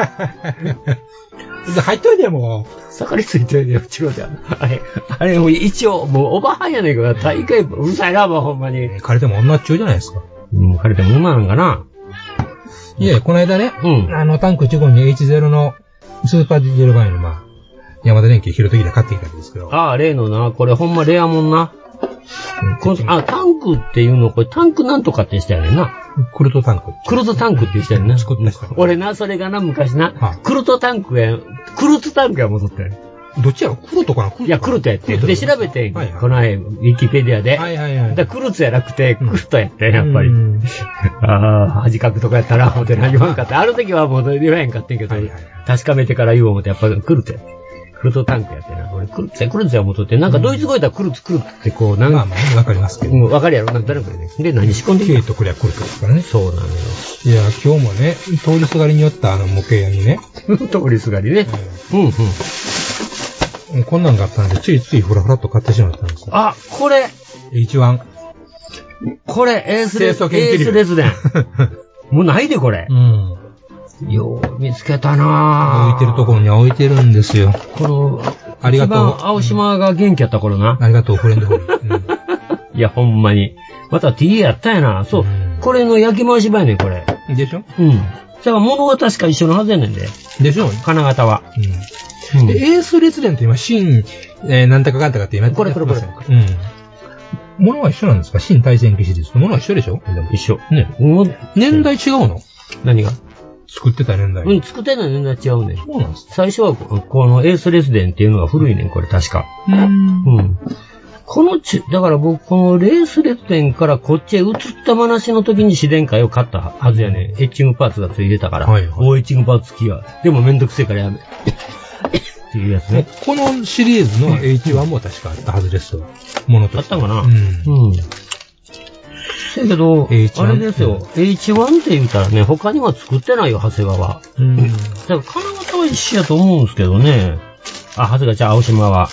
入っといてもう。盛りついてるよ、違うじゃん。あれ、あれもう一応、もうおばはんやねんけど、大概うるさいな、もうほんまに。 枯れても女っちゅうじゃないですか。 うん、枯れても女なんかな。 いやいや、この間ね、うん、あの、タンクいちごに エイチゼロ のスーパーディゼルバイの、まあ、山田電機拾うときで買ってきたんですけど。 ああ、例のな、これほんまレアもんな。このあ、タンクっていうの、これタンクなんとかってしたよねんな。 クルトタンク。 クルトタンクって言ったよねんな。 作った人。 俺な、それがな、昔な、はあ、クルトタンクや、クルトタンクや戻ったよ。 どっちやろクルトかなクルトいや、クルトやって。で、調べて、はいはい、この間、ウィキペディアで。はいはいはい。だクルトじゃなくて、クルトやって、やっぱり。ああ、恥かくとかやったら、思って何言わんかって。ある時はもう言わへんかってんけど、はいはいはい、確かめてから言おう思って、やっぱりクルトやって。クルトタンクやってな。俺、クルツや、クルツや思っとって、なんかドイツ語やったらクルツクルツってこう、なんか。 まあまあ、わかりますけど。うん、 わかるやろなんとなくね。で、何仕込んできた？ ケイとこれはクルツですからね。 そうなのよ。 いや、今日もね、通りすがりに寄ったあの模型屋にね。 通りすがりね。うん、うん、 うん。こんなんがあったんで、ついついフラフラっと買ってしまったんですよ。 あ、これエイチワン。 これ、エースレス、エースレスデン。もうないで、これ。うん。よう見つけたなぁ。 置いてるところには置いてるんですよ。 この、ありがとう。一番青島が元気やった頃な。 ありがとう、フレンドホリー。 うん、いや、ほんまに。また ティーエー やったやな。そう。うん、これの焼き回し場やねん、これ。 でしょうん。だから物は確か一緒のはずやねんで。 でしょ金型は。 うん。うん、で、エース列伝って今、新、えー、なんとかかんとかって今やってます。 これこれこれ。 うん。物は一緒なんですか？新対戦機シリーズと物は一緒でしょ？ 一緒。 ね。年代違うの？ 何が？ 作ってた年代。 うん、作ってた年代違うねん。 そうなんですか？ 最初は、このエースレスデンっていうのが古いねん、これ確か。うん。うん。このち、だから僕、このレースレスデンからこっちへ移った話の時に自然界を買ったはずやねん。エッチングパーツがついてたから。はいはい。大エッチングパーツ付きは。でもめんどくせえからやめ。っていうやつね。 このシリーズの エイチワン も確かあったはずですわ。ものとして。 あったかな？うん。うん。だけど、あれですよ、エイチワン って言ったらね、他には作ってないよ、長谷川。うん。だから金型は一緒やと思うんですけどね。あ、長谷川じゃあ、青島は。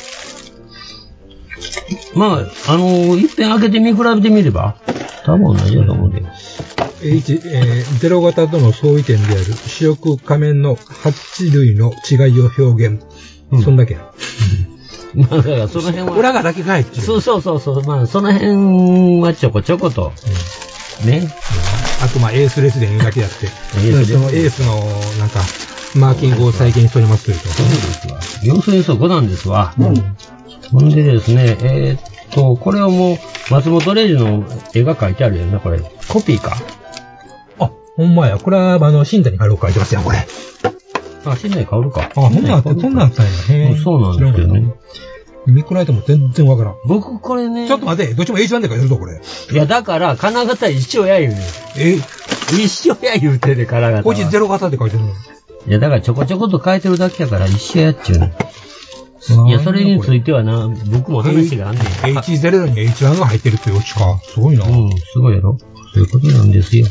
まあ、あのー、一遍開けて見比べてみれば、多分同じだと思うんで。 H、えー、ゼロ型との相違点である主翼仮面のはち類の違いを表現。うん、そんだけや。 まあ、だからその辺は。 裏がだけかいっていう。 そうそうそうそう。まあ、その辺はちょこちょこと。うん、ね、うん。 あと、まあ、エースレスで言うだけやって。エースそのエースの、なんか、マーキングを再現しておりますというと。 そうですわ。要するにそこなんですわ。うん。ほんでですね、えー、っと、これはもう、松本零士の絵が描いてあるよな、これ。コピーか。 あ、ほんまや。これは、あの、新谷春を描いてますよ、これ。 あ、新谷薫か。 あ、そんなんあった、そんなんあったんや。 へぇ。そうなんですけどね。 見比べても全然わからん。 僕、これね。 ちょっと待って、どっちも エイチワン で書いてるぞ、これ。 いや、だから、金型一緒や言うね。 え一緒や言うてね、金型。 こいつゼロ型で書いてるの。 いや、だからちょこちょこと書いてるだけやから一緒やっちゅうね。いや、それについてはな、僕も話があんねん。 エイチゼロ に エイチワン が入ってるっていうオチか。すごいな。 うん、すごいやろ。そういうことなんですよ。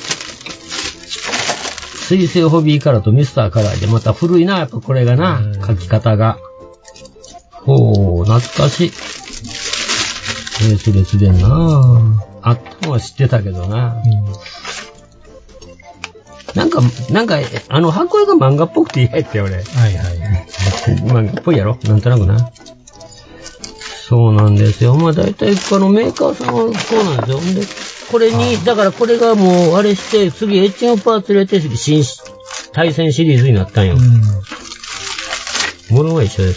水星ホビーカラーとミスターカラーでまた古いな、やっぱこれがな、書き方が。ほう、懐かしい。エースレスでんなあったのは知ってたけどな。うん、なんか、なんか、あの、箱絵が漫画っぽくて嫌やって俺。はいはい。漫画っぽいやろなんとなくな。そうなんですよ。まあ大体このメーカーさんはそうなんですよ。で、これに、だからこれがもうあれして、次エッチングパーツ入れて、新対戦シリーズになったんよ。ものは一緒です。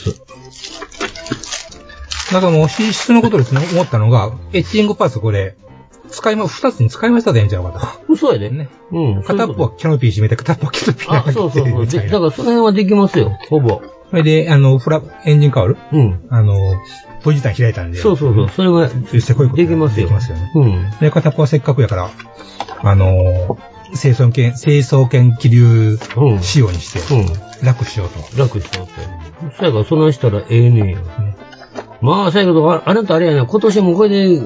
だからもう品質のことですね、思ったのが、エッチングパーツこれ、使いま、二つに使いましたでんじゃん、また。 そうやで。ね。 うん。片っぽはキャノピー締めて、片っぽはキャノピーあ、そうそうそう。で、だからその辺はできますよ、ほぼ。 それで、あの、フラ、エンジンカウルうん。あの、ポジタン開いたんで。 そうそうそう。それは、できますよ。 できますよね。うん。で、片っぽはせっかくやから、あの、清掃剣、清掃剣気流仕様にして、うん。楽しようと。 楽しようと。そやから、そのしたらええねんよ。まあ、そうやけど、あなたあれやな、今年もこれで、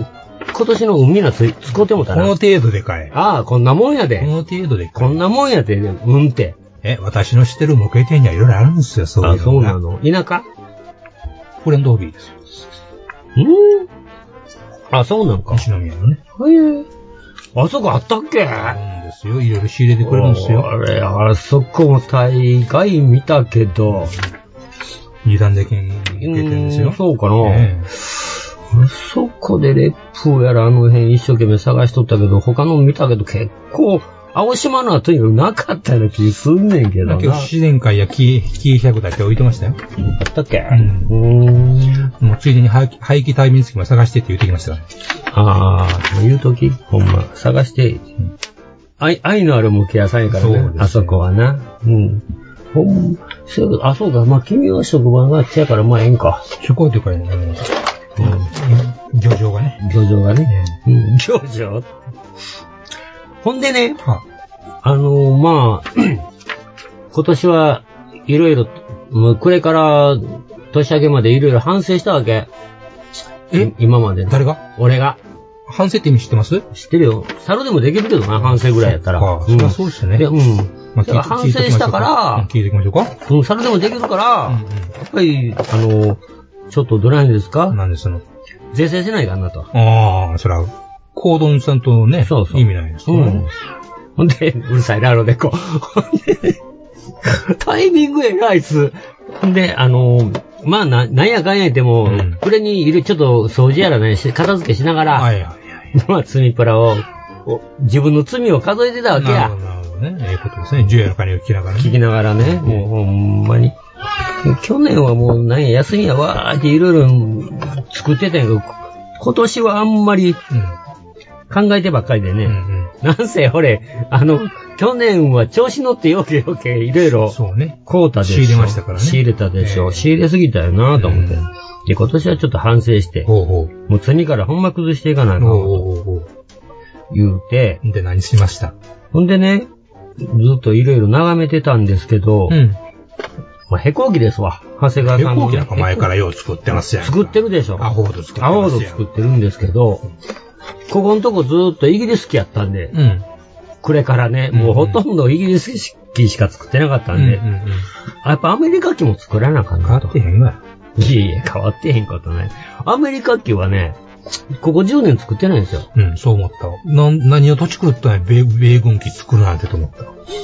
今年の海なつ、使ってもたな。 この程度でかい。 ああ、こんなもんやで。 この程度でかい。 こんなもんやで、うんって。 え、私の知ってる模型店にはいろいろあるんですよ、そういうの。 あ、そうなの。田舎フレンドホビーですよ。 うんあ、そうなのか。 西宮のね。 へえ。あそこあったっけあるんですよ。いろいろ仕入れてくれるんですよ。 あれ、あそこも大概見たけど。 二段で券出てるんですよ。 そうかな。 ええ、 あそこでレップやらあの辺一生懸命探しとったけど、他の見たけど結構、青島の後になかったような気すんねんけどな。 今日自然界や木、木百だって置いてましたよ。 あったっけうん。うーん。もうついでに廃棄、廃棄対面付きも探してって言ってきましたから。 ああ、言うときほんま、探して、うん、愛、愛のある向き屋さんやからね、あそこはな。うん。ほん、そうあ、そうか、まあ、君は職場があっちやから、まあ、ええんか。 職場というかね、うん。漁場がね。 漁場がね。うん、漁場ほんでね、はあ、あのー、まあ、今年はいろいろ、もうこれから年明けまでいろいろ反省したわけ。 え今まで。 誰が俺が。 反省って意味知ってます？ 知ってるよ。猿でもできるけどな、反省ぐらいやったら。 ああ、そりゃそうですね。 うん。まあ、反省したから、 聞いていきましょうか。 うん、猿でもできるから、うんうん、やっぱり、あのー、ちょっとどないですか？ 何ですの？ 是正せないかなと。 ああ、そら、コードンさんとね、そうそう意味ないですね。うん。 ほんで、うるさいな、あのでこ。ほんで、タイミングやな、あいつ。ほんで、あのー、まあ、な、なんやかんや言っても、うん、これにいる、ちょっと掃除やらね、片付けしながら、はいはいはい。まあ、罪プラを、自分の罪を数えてたわけや。 なるほど、なるほどね。ええことですね。重要な金を聞きながらね。 聞きながらね、もうほんまに。去年はもうなんや、休みやわーっていろいろ作ってたんやけど、今年はあんまり考えてばっかりでね。うんうん、なんせ、ほれ、あの、去年は調子乗ってよけよけいろいろ、そうね。買うたでしょ。 仕入れましたからね。 仕入れたでしょ。えー、仕入れすぎたよなと思って。うん、で、今年はちょっと反省して、ほうほうもう次からほんま崩していかないかと言うて。 で、何しました？ ほんでね、ずっといろいろ眺めてたんですけど、うん、まあ、へこうきですわ。長谷川さんも、 ね。へこうきなんか前からよう作ってますやん。 作ってるでしょ。 アホード作ってますやん。 アホード作ってるんですけど、ここのとこずーっとイギリス機やったんで、うん、これからね、もうほとんどイギリス機しか作ってなかったんで、うんうんうん、やっぱアメリカ機も作らなあかんなと。 変わってへんわ。 いえいえ、変わってへんことね。アメリカ機はね、ここじゅうねん作ってないんですよ。 うん、そう思った。な、何を土地狂ったんや、米、米軍機作るなんてと思った。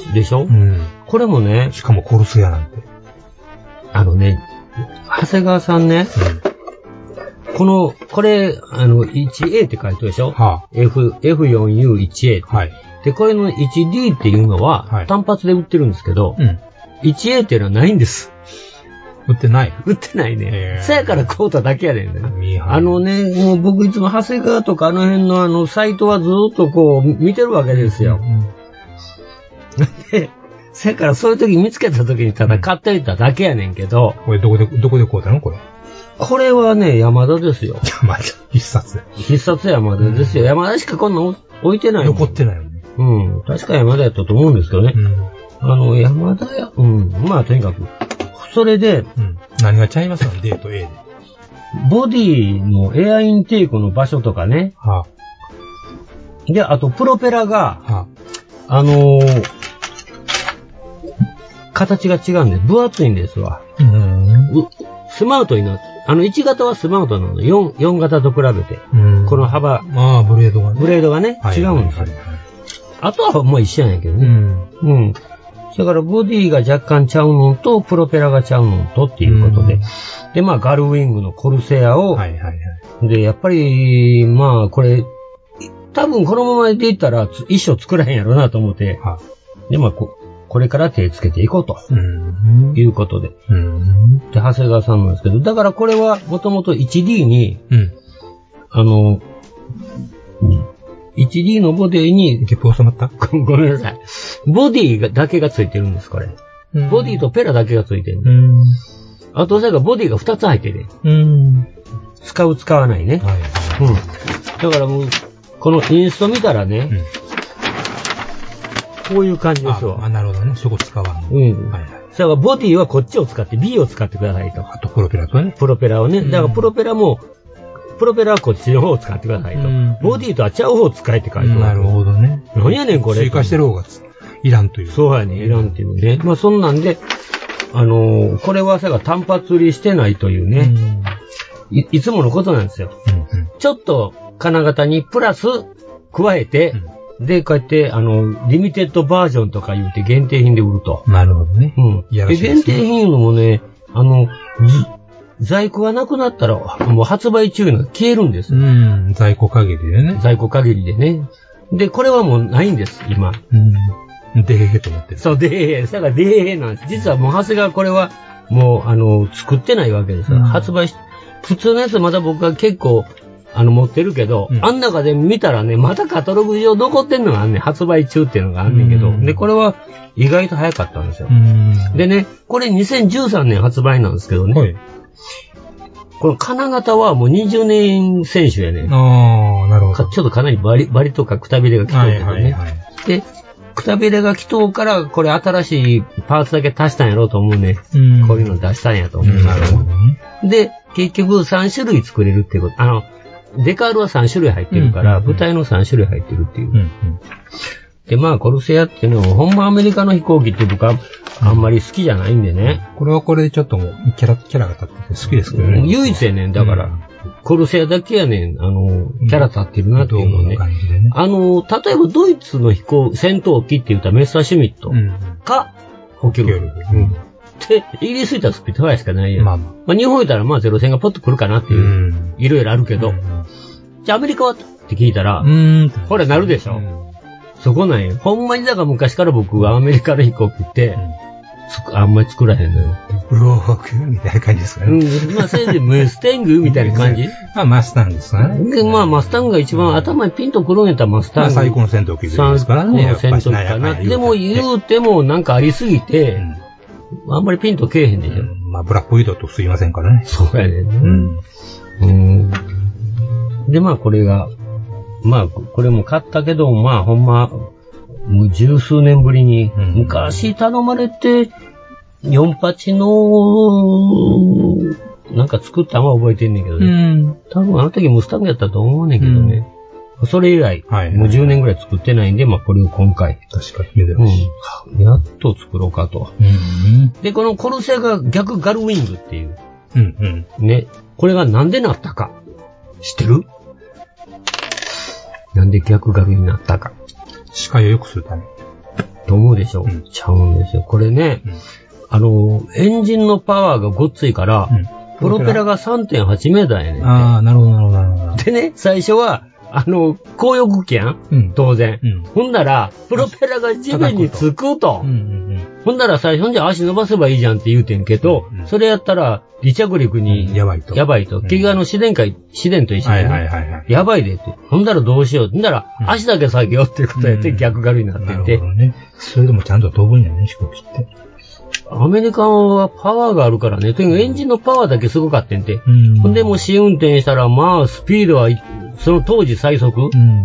でしょ？うん。これもね。 しかもコルセアなんて。 あのね、長谷川さんね、うん、この、これ、あの、いちエー って書いてるでしょ？はあ、F、エフフォーユーワンエー って。はい。で、これの いちディー っていうのは、はい、単発で売ってるんですけど、うん、いちエー っていうのはないんです。 売ってない売ってないね。そやから買うただけやねんね。あのね、もう僕いつも長谷川とかあの辺のあの、サイトはずっとこう、見てるわけですよ。うんうん、で、そやからそういう時見つけた時にただ買ってみただけやねんけど。 これどこで、どこで買うたのこれ。 これはね、山田ですよ。 山田。必殺。 必殺山田ですよ。うん、山田しかこんな置いてない。 残ってないよね。 うん。確か山田やったと思うんですけどね。うん、あの、山田や、うん。まあとにかく。それで、うん、 何がちゃいますの D と A で。 ボディのエアインテークの場所とかね。はあ、で、あとプロペラが、はあ、あのー、形が違うんで、分厚いんですわ。うん、スマートになって、あのいち型はスマートなの。よん、よん型と比べて。うん、この幅。 ああ、ブレードがね。 ブレードがね、はい、違うんですよ。はいはいはい、あとはもう一緒やねんけどね。うん。うんだからボディが若干ちゃうのと、プロペラがちゃうのとっていうことで。で、まあ、ガルウィングのコルセアを、はいはいはい。で、やっぱり、まあ、これ、多分このままでいったら一生作らへんやろなと思って、はで、まあこ、これから手つけていこうと、いうことで。うんで、長谷川さんなんですけど、だからこれはもともと ワンディー に、うん、あの、ワンディー のボディに、 ゲップ収まったごめんなさい。ボディだけがついてるんです、これ。ボディとペラだけがついてる、ね。あと、それからボディがふたつ入ってる、ね。使う、使わないね。はいうん。だからもう、このインスト見たらね、うん、こういう感じですよ。 あ、なるほどね。そこ使わんの。 うん。はいはい。それからボディはこっちを使って B を使ってくださいと。 あとプロペラとね。 プロペラをね。だからプロペラも、 プロペラはこっちの方を使ってくださいと。うん、ボディとはちゃう方を使えって書いてある。 なるほどね。 なんやねんこれ。 追加してる方がいらんという。 そうやね、いらんっていうね。まあそんなんで、あのー、これはさが単発売りしてないというね、うん、い, いつものことなんですよ。うんうん、ちょっと金型にプラス加えて、うん、で、こうやって、あの、リミテッドバージョンとか言って限定品で売ると。 なるほどね。 うん。で、限定品のもね、あの、在庫がなくなったら、もう発売中の消えるんです。 うん、在庫限りでね。 在庫限りでね。で、これはもうないんです、今。 うん。でへへと思ってる。 そう、でへへ。だからでへへなんです。実はもう長谷川これは、もう、あの、作ってないわけですよ。うん、発売し、普通のやつまだ僕は結構、あの、持ってるけど、うん、あん中で見たらね、またカタログ上残ってんのがあんねん。発売中っていうのがあんねんけど、うん、で、これは意外と早かったんですよ。うん、でね、これにせんじゅうさんねん発売なんですけどね。はい、この金型はもうにじゅうねん選手やね。 ああ、なるほど。 ちょっとかなりバリ、バリとかくたびれが来とるけどね。はいはいはい、で、くたびれが来とうから、これ新しいパーツだけ足したんやろうと思うね。うん、こういうの出したんやと思う、うん。なるほどね。で、結局さん種類作れるってこと。あの、デカールはさん種類入ってるから、うんうんうん、舞台のさん種類入ってるっていう。うんうん、で、まあ、コルセアっていうのは、ほんまアメリカの飛行機って僕はあんまり好きじゃないんでね。 これはこれでちょっともう、キャラ、キャラが立ってて好きですけどね。 唯一やねん、だから。うん、コルセアだけやねん、あの、キャラ立ってるなっていうのね。うん、ねあの、例えばドイツの飛行、戦闘機って言ったらメッサーシュミットか、補給力。で、イギリス行ったらスピットファイアしかないやん。まあまあ。まあ、日本行ったらまあゼロ戦がポッと来るかなっていう、いろいろあるけど、うん、じゃあアメリカはって聞いたら、うん、ほらなるでしょ。うん、そこなんよ。ほんまにだから昔から僕はアメリカの飛行機って、うん、あんまり作らへんのよ。 ブロークみたいな感じですかね。 うん。まあ、せいぜいムスタングみたいな感じまあ、マスタングですかね。 で、まあ、マスタングが一番頭にピンとくるんやったらマスタング。まあ、 最高の戦闘機ですからね。 最高の戦闘機かな。でも言うてもなんかありすぎて、うんあんまりピンとけえへんでしょ。うん、 まあ、ブラックウィドウとすいませんからね。 そうやねんね。うん。うん。で、まあ、これが、まあ、これも買ったけど、まあ、ほんま、もう十数年ぶりに、うん、昔頼まれて、よんはちの、なんか作ったのは覚えてんねんけどね。うん。多分あの時ムスタングやったと思うねんけどね。うん、それ以来、はいはい、もうじゅうねんぐらい作ってないんで、まあこれを今回。 確かに珍しい、 うん。やっと作ろうかと。うん、で、このコルセアが逆ガルウィングっていう。うんうん、ね。これがなんでなったか。知ってる？なんで逆ガルになったか。 視界を良くするため。 と思うでしょ、うん、ちゃうんですよ。これね、うん、あの、エンジンのパワーがごっついから、うん、プロペラが さんてんはち メーターやねん。 ああ、なるほど、なるほど、なるほど。 でね、最初は、あの、高翼機やん、うん、当然、うん。ほんなら、プロペラが地面につくと。うんうんうん、ほんなら最初に足伸ばせばいいじゃんって言うてんけど、うんうん、それやったら、離着陸に、やばいと。やばいと。結局あの、自然界、自然と一緒に、ね、はいはいはいはい。やばいでって。ほんならどうしよう。ほんなら、足だけ下げようっていうことやって、逆軽になってて。なるほどね。 それでもちゃんと飛ぶんやね、飛行機って。 アメリカはパワーがあるからね。とにかくエンジンのパワーだけすごかってんて。ほんでもう試運転したら、まあ、スピードは、その当時最速、うん、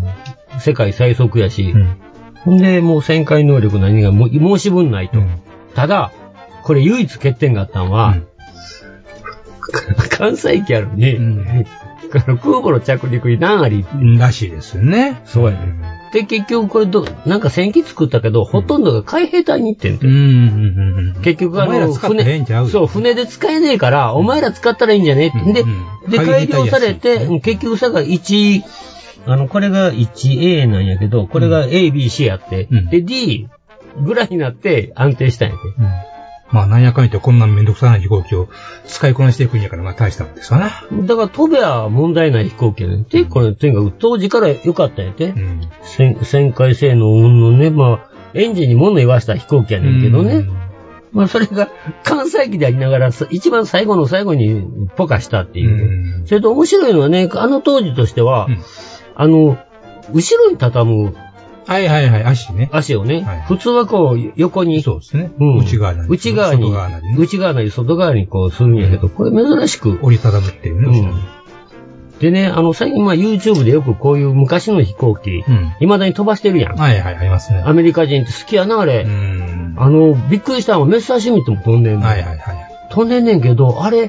世界最速やし、うん、ほんでもう旋回能力何がも申し分ないと、うん。ただ、これ唯一欠点があったのは、うん、関西機あるのに、うん、空母の着陸に何ありらしいですよね。 そうやね。で、結局これど、なんか戦機作ったけど、ほとんどが海兵隊に行ってんて。うんうんうん、結局あの、船、そう、船で使えねえから、お前ら使ったらいいんじゃねえって。うんうん、で、で、改良されて、結局さがいち、あの、これが いちエー なんやけど、これが エー、ビー、シー やって、うん、で、D ぐらいになって安定したんやて。うんまあ、なんやかんやってこんなめんどくさない飛行機を使いこなしていくんやから、まあ大したんですわな。 だから飛べは問題ない飛行機やね。で、これ、とにかく当時から良かったんやて。うん、旋回性能云々ね、まあ、エンジンに物言わした飛行機やねんけどね。うん、まあ、それが関西機でありながら、一番最後の最後にポカしたっていう、ね。うん、それと面白いのはね、あの当時としては、うん、あの、後ろに畳む、 はいはいはい、足ね。 足をね。はい、普通はこう、横に。 そうですね。うん、内側に。 内側に。外側に、ね。内側なり外側にこうするんやけど、うん、これ珍しく。 折りたたむっていうね。 うん。でね、あの、最近まあ YouTube でよくこういう昔の飛行機、うん、未だに飛ばしてるやん。 はいはい、ありますね。 アメリカ人って好きやな、あれ。うん。あの、びっくりしたのはメッサーシュミットも飛んでんねん。はいはいはい。飛んでんねんけど、あれ、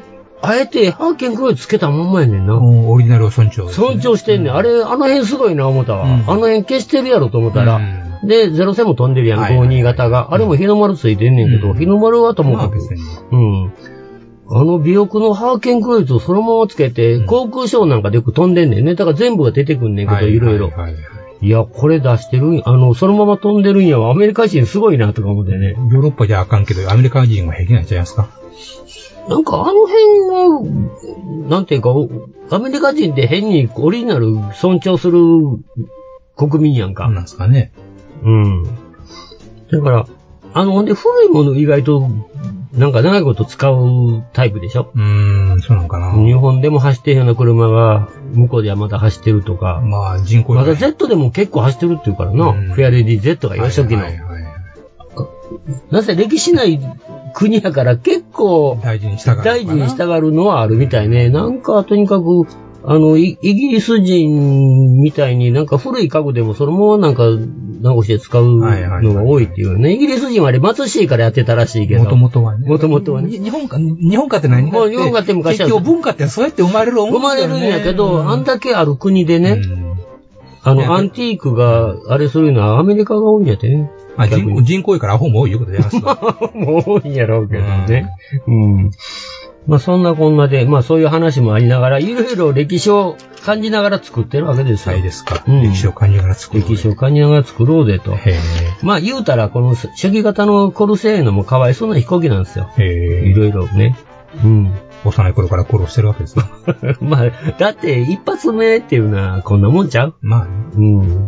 あえてハーケンクロイつけたまんまやねんな。 オリジナルを尊重、 ね。尊重してんねん。あれ、あの辺すごいな思ったわ。うん、あの辺消してるやろと思ったら、うん、で、ゼロセンも飛んでるやん、ごじゅうに型が。あれも日の丸ついてんねんけど、うん、日の丸はともかく。うん。あの尾翼のハーケンクロイツをそのままつけて、うん、航空ショーなんかでよく飛んでんねんね。だから全部が出てくんねんけど、いろいろ。いや、これ出してるん、あの、そのまま飛んでるんやわ。アメリカ人すごいなとか思ってね。 ヨーロッパじゃあかんけど、アメリカ人は平気なんちゃいますか？ なんかあの辺は、なんていうか、アメリカ人って変にオリジナル尊重する国民やんか。 なんですかね。 うん。だから、あの、ほんで古いもの意外と、なんか長いこと使うタイプでしょ？ うーん、そうなのかな。 日本でも走ってるような車が、向こうではまだ走ってるとか。 まあ、人口まだ Z でも結構走ってるっていうからな。フェアレディ Z が初期の。はいはいはいはい、なぜ歴史ない国やから結構大事にしたがる。 大事にしたがるのはあるみたいね。なんかとにかく、あの、イギリス人みたいになんか古い家具でもそのままなんか直して使うのが多いっていうね。イギリス人はあれ貧しいからやってたらしいけど。 もともとはね。 もともとはね。 日本か、日本かって何かって。 日本かって昔は。 結局文化ってそうやって生まれる思うんだよね。生まれるんやけど、うん、あんだけある国でね、うん、あの、アンティークがあれするのはアメリカが多いんやってね。 まあ、人口、人口いからアホも多いいうことでありますもう多いんやろうけどね。うん。うんまあそんなこんなで、まあそういう話もありながら、いろいろ歴史を感じながら作ってるわけですよ。 はいですか。うん、歴史を感じながら作ろう。 歴史を感じながら作ろうでと。へまあ言うたら、この主義型のコルセーノもかわいそうな飛行機なんですよ。へいろいろね。うん。 幼い頃から苦労してるわけですね。 まあ、だって一発目っていうのはこんなもんちゃう？ まあね。 うん。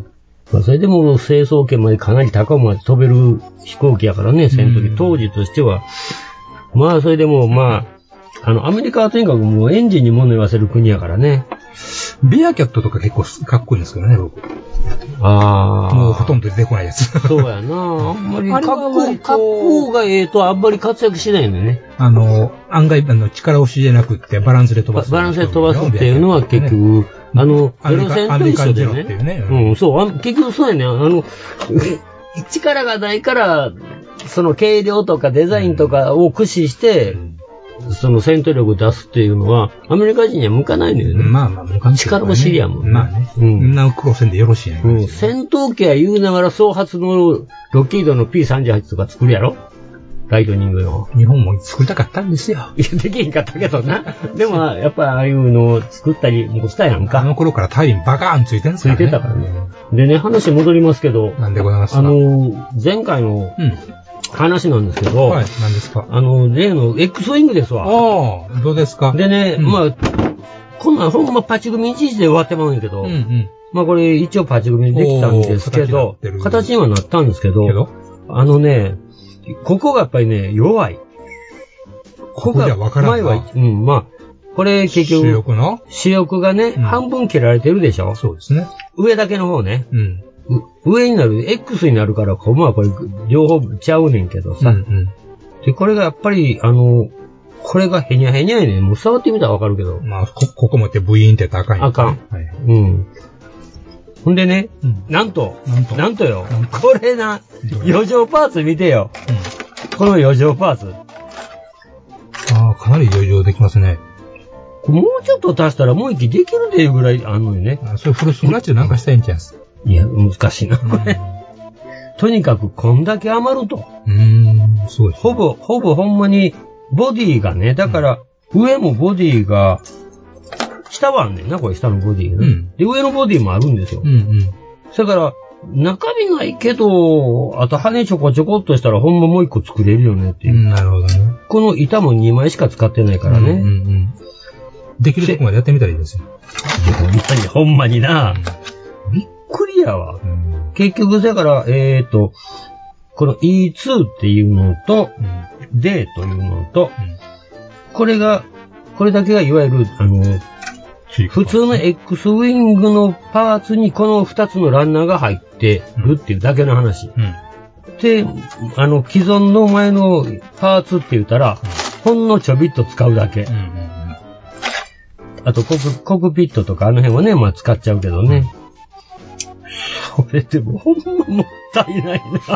まあそれでも成層圏までかなり高くまで飛べる飛行機やからね、戦闘機。当時としては。まあそれでもまあ、あの、アメリカはとにかくもうエンジンに物言わせる国やからね。 ベアキャットとか結構かっこいいんですけどね、僕。 ああ。 もうほとんど出てこないやつ。 そうやなあんまり格好、格好がええとあんまり活躍しないのね。 あの、案外、あの、力押しじゃなくってバランスで飛ばす。 バランスで飛ばすっていうのは結局、ね、あの、ゼロ戦と一緒でね。ねうん、そう、結局そうやね。あの、力がないから、その軽量とかデザインとかを駆使して、うんその戦闘力を出すっていうのは、アメリカ人には向かないのよね。 まあまあ、向かない、ね。 力も知りやもんね。 まあね。うん。みんな苦労せんでよろしいやん、 うん。戦闘機は言うながら、総発のロッキードの ピーさんじゅうはち とか作るやろライトニングの。 日本も作りたかったんですよ。 いや、できへんかったけどな。でも、やっぱああいうのを作ったりもしたやんか。 あの頃からタイにバカーンついてんすからね。ついてたからね。でね、話戻りますけど。 なんでございますか。 あの、前回の、うん。話なんですけど、 はい、何ですかあの、例の X ウィングですわ。 ああ、どうですかでね、うん、まあ、こんなんほんまパチ組み一時で終わってまうんやけど、うんうん、まあこれ一応パチ組みできたんですけど、形に, 形にはなったんですけど、けどあのね、ここがやっぱりね、弱い。 ここが前は、 うん、まあ、これ結局、 主翼の主翼がね、うん、半分切られてるでしょそうですね。 上だけの方ね。うん上になる、X になるから、まあこれ、両方ちゃうねんけどさ。うんうん、で、これがやっぱり、あの、これがへにゃへにゃやねん。もう触ってみたらわかるけど。 まあ、こ、ここもってブイーンってやったらあかんよ。 あかん。はい。うん。ほんでね、うん、なんと、なんと、なんとよ、これな、余剰パーツ見てよ。うん、この余剰パーツ。 ああ、かなり余剰できますね。 もうちょっと足したらもう一機できるでいうぐらいあんのよね。 あそれフルスクラッチでなんかしたいんちゃうんす。 いや、難しいな、これ。とにかく、こんだけ余ると。 うーん、そうです。 ほぼ、ほぼほんまに、ボディがね、だから、上もボディが、下はあんねんな、これ下のボディが、ねうん。で、上のボディもあるんですよ。うんうん。だから、中身ないけど、あと羽ちょこちょこっとしたらほんまもう一個作れるよねっていう。うん、 なるほどね。 この板もにまいしか使ってないからね。うんうんうん。 できるとこまでやってみたらいいですよ。 ほんまに、ほんまにな。うんびっくりやわ。うん、結局、だから、えっと、この イーツー っていうのと、うん、D というのと、うん、これが、これだけがいわゆる、あの、普通の X ウィングのパーツにこのふたつのランナーが入ってるっていうだけの話。うん、で、あの、既存の前のパーツって言ったら、ほんのちょびっと使うだけ。うんうんうん、あとコク、コクピットとかあの辺はね、まあ使っちゃうけどね。これでもほんまもったいないな。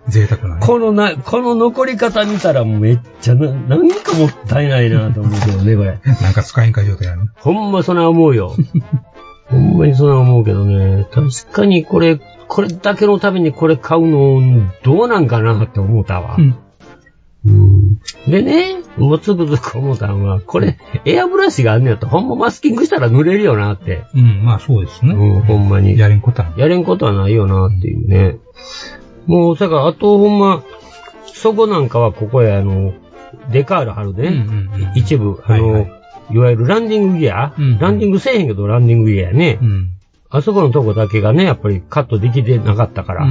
贅沢なね。 このな、この残り方見たらめっちゃな、なんかもったいないなと思うけどね、これ。 なんか使えんか状態やね。 ほんまそら思うよ。ほんまにそら思うけどね。確かにこれ、これだけのためにこれ買うの、どうなんかなって思ったわ。うんうん、でね、もうつくづく思ったのは、これ、エアブラシがあんねやと、ほんまマスキングしたら塗れるよなって。 うん、まあそうですね。 うん、ほんまに。 やれんことはない。 やれんことはないよなっていうね。うん、もう、だから、あとほんま、そこなんかはここへあの、デカール貼るで、ね、うんうんうん、一部、あの、はいはい、いわゆるランディングギア、うんうん、ランディングせえへんけどランディングギアやね。うん、あそこのとこだけがね、やっぱりカットできてなかったから、うん、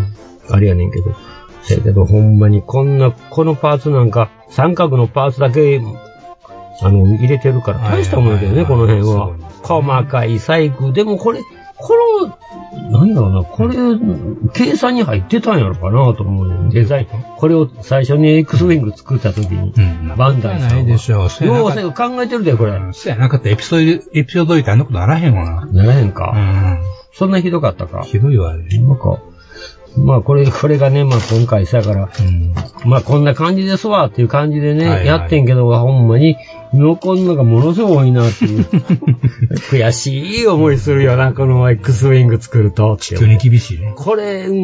あれやねんけど。だけど、ほんまにこんな、このパーツなんか、三角のパーツだけ、あの、入れてるから大したもんだけどね、この辺は。細かい細工。でもこれ、この、なんだろうな、これ、計算に入ってたんやろかなと思うね。デザイン。これを最初に X ウィング作った時に、うん、バンダイさんは。 ないでしょう。 そうよう考えてるで、これ。 そうやなかったエピソード、エピソード言うたらあんなことならへんわな。 ならへんか。うん。そんなひどかったか。 ひどいわね。 なんか、まあこれ、これがね、まあ今回さから、うん、まあこんな感じですわっていう感じでね、はいはい、やってんけど、ほんまに残んのがものすごい多いなっていう、悔しい思いするよな、この X ウィング作ると。 地球に厳しいね。 これ、うん、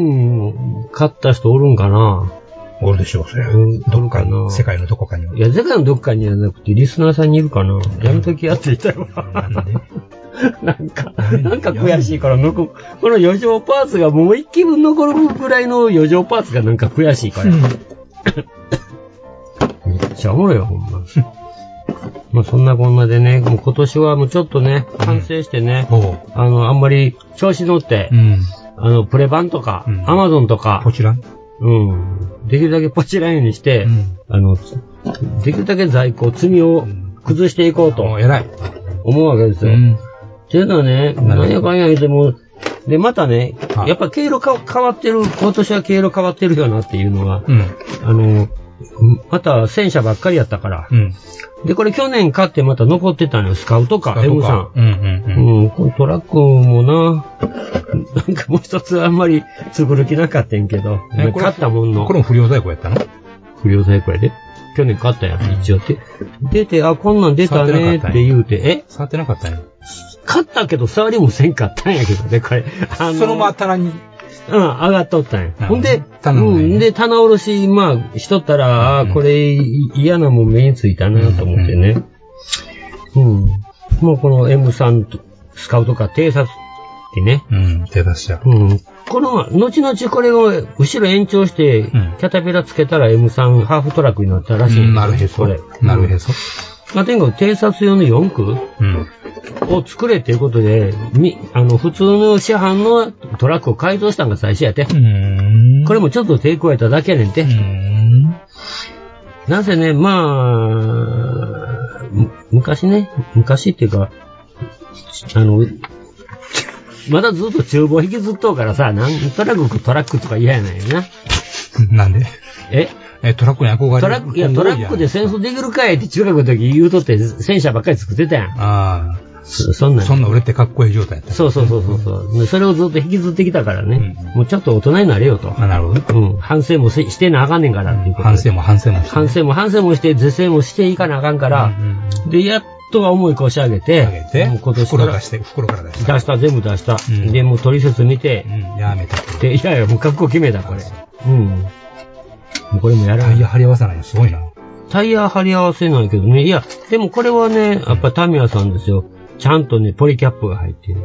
買った人おるんかなおるでしょう、それ。うん、どっかな。世界のどこかには。 いや、世界のどっかにはなくて、リスナーさんにいるかな。やめときやっていたよ。なんでなんか、なんか悔しいから、この余剰パーツがもう一気分残るぐらいの余剰パーツがなんか悔しいから。めっちゃおもろいよ、ほんま。まあそんなこんなでね、もう今年はもうちょっとね、反省してね、うん、あの、あんまり調子乗って、うん、あの、プレ版とか、うん、アマゾンとか、 ポチランうん。できるだけポチランようにして、うん、あの、できるだけ在庫、積みを崩していこうと。 もう偉い。 思うわけですよ。うんっていうのはね、何やかんや言っても、で、またね、やっぱ経路か変わってる、今年は経路変わってるよなっていうのは、うん、あの、また戦車ばっかりやったから、うん、で、これ去年買ってまた残ってたのよ、スカウトか、エムさん。うんうんうん。うん、このトラックもな、なんかもう一つあんまり作る気なかったんけど、買ったもんの。 これも不良在庫やったの？ 不良在庫やで。去年買ったやん、一応って。出て、あ、こんなん出たねって言うて、え？ 触ってなかったんや。 買ったけど触りもせんかったんやけどね、これ。 あのそのまま棚に。 うん、上がっとったんや。ほんで、うん、で、棚卸し、まあ、しとったら、あ、うん、これ嫌なもん目についたなと思ってね。うん。うん、もうこの エムさん スカウトか偵察ってね。 うん、偵察者。 うん。この、後々これを後ろ延長して、うん、キャタピラつけたら エムさん ハーフトラックになったらしいんですよ、うん、 なるへそ。 これ。 なるへそ。 まあ、とにかく偵察用のよん区、うん、を作れっていうことで、み、あの、普通の市販のトラックを改造したのが最初やて。うーんこれもちょっと抵抗やっただけやねんて。うーんなぜね、まあ、昔ね、昔っていうか、あの、まだずっと厨房引きずっとうからさ、なんとなくトラックとか嫌やないよな。 なんでええ、トラックに憧れるトラック、いや、トラックで戦争できるかいって中学の時言うとって戦車ばっかり作ってたやん。ああ。そ, そんな。 そんな売れてかっこいい状態やった。 そうそうそうそう。それをずっと引きずってきたからね。うん、もうちょっと大人になれよと。 あ、なるほど。 うん。反省もししてなあかんねんからっていうこと、 うん。反省も反省もして、ね。 反省も反省もして、是正もしていかなあかんから。うんうん、で、やっとは思い越し上げて。 上げて。もう今年から。袋出して、袋から出した。 出した、全部出した。うん、で、もう取説見て。 うん、やめた。 で、いやいや、もう覚悟決めた、これ。うん。もうこれもやらない。タイヤ張り合わせないのすごいな。 タイヤ張り合わせないけどね。いや、でもこれはね、やっぱタミヤさんですよ。ちゃんとね、ポリキャップが入ってる。うん。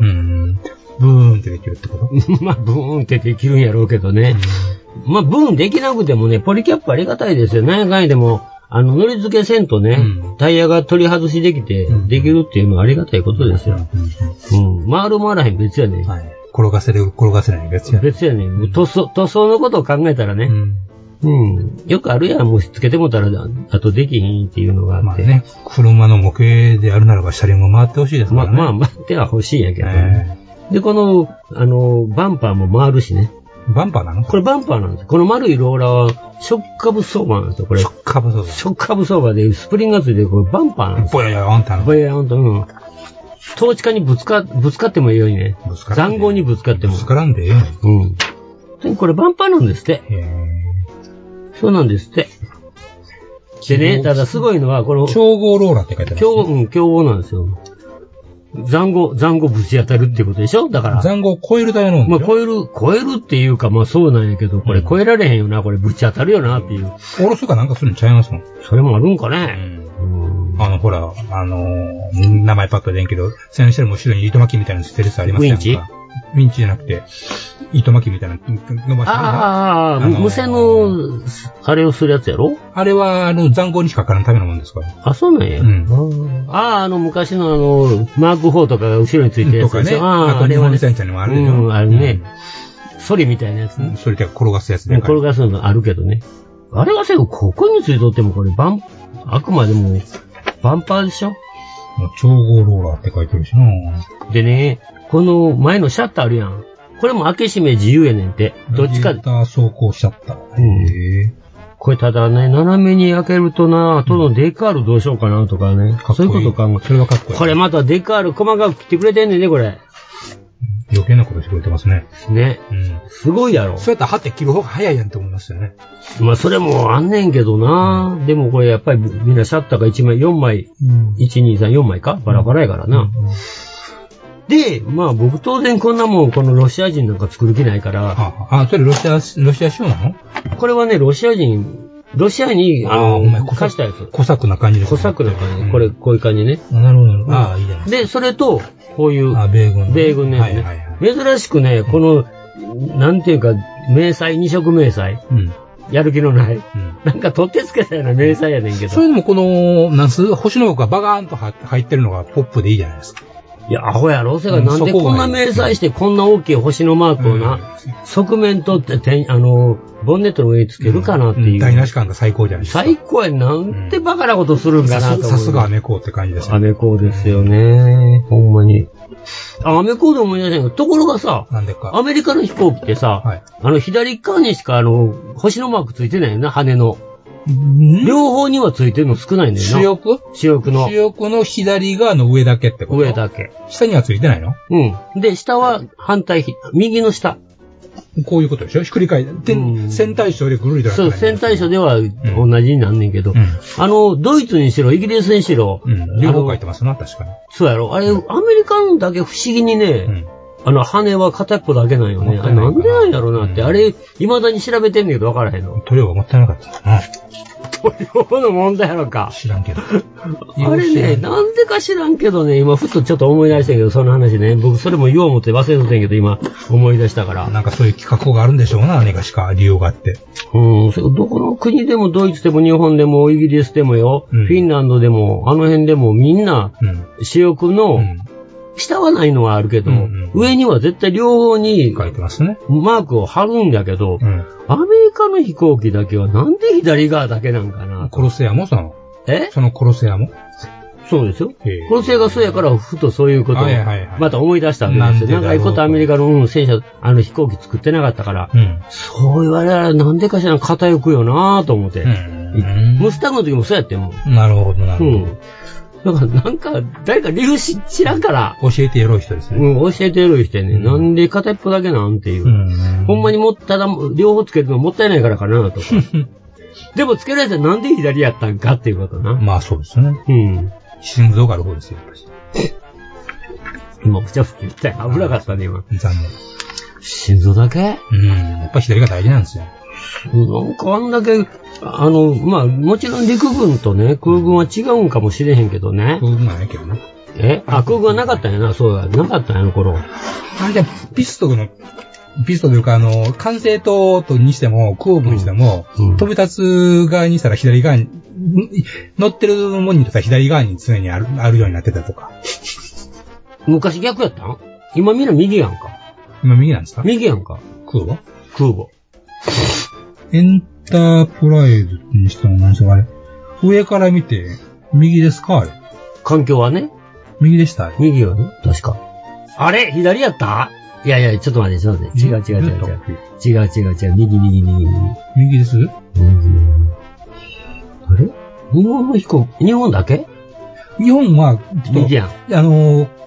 ブーンってできるってことまあ、ブーンってできるんやろうけどね。まあ、ブーンできなくてもね、ポリキャップありがたいですよ。何やかんやでも、あの、乗り付けせんとね、うん、タイヤが取り外しできて、できるっていうのはありがたいことですよ。うん。うん、回る回らへん別やね。はい。 転がせる、転がせない別やね。 別やね。塗装、塗装のことを考えたらね。うんうん。よくあるやん、もうつけてもたら、あとできひんっていうのがあって。まあね、車の模型であるならば車輪も回ってほしいですからね。 まあ、まあ、回っては欲しいんやけどね。えー、で、この、あの、バンパーも回るしね。 バンパーなのこれバンパーなんですよ。この丸いローラーは、ショックアブソーバーなんですよ、これ。 ショックアブソーバー。 ショックアブソーバーで、スプリングがついてる、これバンパーなんですよ。 ぼやや、あんたの。 ぼやや、あんた、うん。トーチカにぶつか、ぶつかってもいいようにね。ぶつかって。残壕にぶつかっても。 ぶつからんでええ。 うん。これバンパーなんですって。へー。 そうなんですって。でね、ただすごいのは、この、 競合ローラーって書いてある、ね。 競合、うん、競合なんですよ。残壕、残壕ぶち当たるっていうことでしょだから。 残壕超えるための。 まあ、超える、超えるっていうか、まあそうなんやけど、これ超えられへんよな、これぶち当たるよなっていう。 おろすかなんかするんちゃいますの？ それもあるんかね。 うん。あの、ほら、あのー、名前パッと出んけど、戦車の後ろに糸巻きみたいなのしてるやつありますよね。ウィンチ？ウィンチじゃなくて、糸巻きみたいな伸ばして。 ああ、無線の、あれをするやつやろ？ あれは、あの、残壕にしかかからんためのもんですから。 あ、そうなんや。うん。ああ、あの、昔のあの、マークフォーとかが後ろについてるやつでしょ。 とかね。ああ、日本戦車にもあるよ。 うん、あるね。ソリみたいなやつね。 ソリって転がすやつで。 転がすのあるけどね。あれはせよ、ここについとってもこれ、バン、あくまでも、バンパーでしょ？ 超合ローラーって書いてるしな。 でね、この前のシャッターあるやん。これも開け閉め自由やねんて。どっちか。 ラジエーター走行シャッター。へえ。これただね、斜めに開けるとな、後のデカールどうしようかなとかね。 うん、 そういうこと考え。 それはかっこいい。 これまたデカール細かく切ってくれてんねんね、これ。 余計なことしてくれてますね。 ね。うん。すごいやろ。 そうやったら歯って切る方が早いやんって思いますよね。 まあ、それもあんねんけどな、うん、でもこれやっぱりみんなシャッターがいちまい、よんまい、うん、いち、に、さん、よんまいかバラバラやからな。うんうん、で、まあ僕当然こんなもんこのロシア人なんか作る気ないから。 ああ、それロシア、ロシア仕様なの？ これはね、ロシア人、ロシアに、あの、貸したやつ。 小作な感じです。 小作な感じ。うん、これ、こういう感じね。 なるほど、なるほど。ああ、いいじゃないで、それと、こういう、 あ、米軍。 米軍ね、はいはいはい。珍しくね、この、なんていうか、迷彩、二色迷彩。うん。やる気のない。うん。なんか取ってつけたような迷彩やねんけど。 それでもこの、なんす、星の奥がバガーンと入ってるのがポップでいいじゃないですか。 いや、アホやろせが、なんでこんな迷彩してこんな大きい星のマークをな、うん、側面とってて、あの、ボンネットの上につけるかなっていう。うん、 台無し感が最高じゃないですか。 最高や。なんてバカなことするんかなと思う。 さすがアメコーって感じですね。 アメコーですよね。ほんまに。あ、アメコーで思い出せんけど、ところがさ、 なんでか。 アメリカの飛行機ってさ、はい、あの、左側にしかあの、星のマークついてないよな、羽の。両方にはついてるの少ないんだよな。 主翼主翼の。 主翼の左側の上だけってこと？ 上だけ。 下にはついてないの？ うん。で、下は反対、右の下。 こういうことでしょ？ひっくり返って、うん、線対称でぐるりとなってそう、線対称では同じになんねんけど、うん、あの、ドイツにしろ、イギリスにしろ、 うん、両方書いてますな、確かに。 そうやろ。あれ、アメリカンだけ不思議にね、うんあの、羽は片っぽだけなんよね。あれなんでなんやろうなって。うん、あれ、未だに調べてんねんけど分からへんの。 塗料がもったいなかったな。 塗料の問題やろか。 知らんけど。 あれね、なんでか知らんけどね、今ふとちょっと思い出したけど、その話ね。僕それも言おう思って忘れとってんけど、今思い出したから。 なんかそういう企画があるんでしょうな、何かしか理由があって。 うん、それどこの国でもドイツでも日本でもイギリスでもよ、うん、フィンランドでも、あの辺でもみんな、主翼の、うん下はないのはあるけど、うんうん、上には絶対両方に書いてますね。 マークを貼るんだけど、うん、アメリカの飛行機だけはなんで左側だけなんかな。 コロセアもそのえそのコロセアもそうですよ。コロセアがそうやからふとそういうことをまた思い出したわけですよ。長いことアメリカの、うん、戦車、あの飛行機作ってなかったから、うん、そう言われたらなんでかしら偏くよなぁと思って。うん、ムスタングの時もそうやってんもん。 なるほどなるほど。うんだからなんか、誰か理由知らんから。 教えてやろう人ですね。 うん、教えてやろう人やね、うん。なんで片一方だけなんていう。うん、ほんまにもっただ、両方つけるのもったいないからかなとか。でもつけられたらなんで左やったんかっていうことな。 まあそうですね。うん。心臓がある方ですよ、 今、ふちゃふちゃ言ったよ。危なかったね、今。 残念。 心臓だけうん。やっぱ左が大事なんですよ。 なんかあんだけ、あの、まあ、もちろん陸軍とね、空軍は違うんかもしれへんけどね。 空軍はないけどな。 えあ、空軍はなかったんやな、そうや。なかったんやな、この。 あれじゃ、ピストルの、ピストルというか、あの、管制塔とにしても、空軍にしても、うんうん、飛び立つ側にしたら左側に、乗ってるもんにとったら左側に常にある、あるようになってたとか。 昔逆やったん今みんな右やんか。 今右なんですか右やんか。 空母空母。 エンタープライズにしても何しろあれ。上から見て、右ですかあれ。 環境はね。 右でしたあれ。 右よね確か。あれ左やったいやいや、ちょっと待って、ちょっと待って。違う違う違う違う。違う違う違う。右右右右。 右です、うん、 あれ日本の飛行、日本だけ日本は、 右やん。 あの、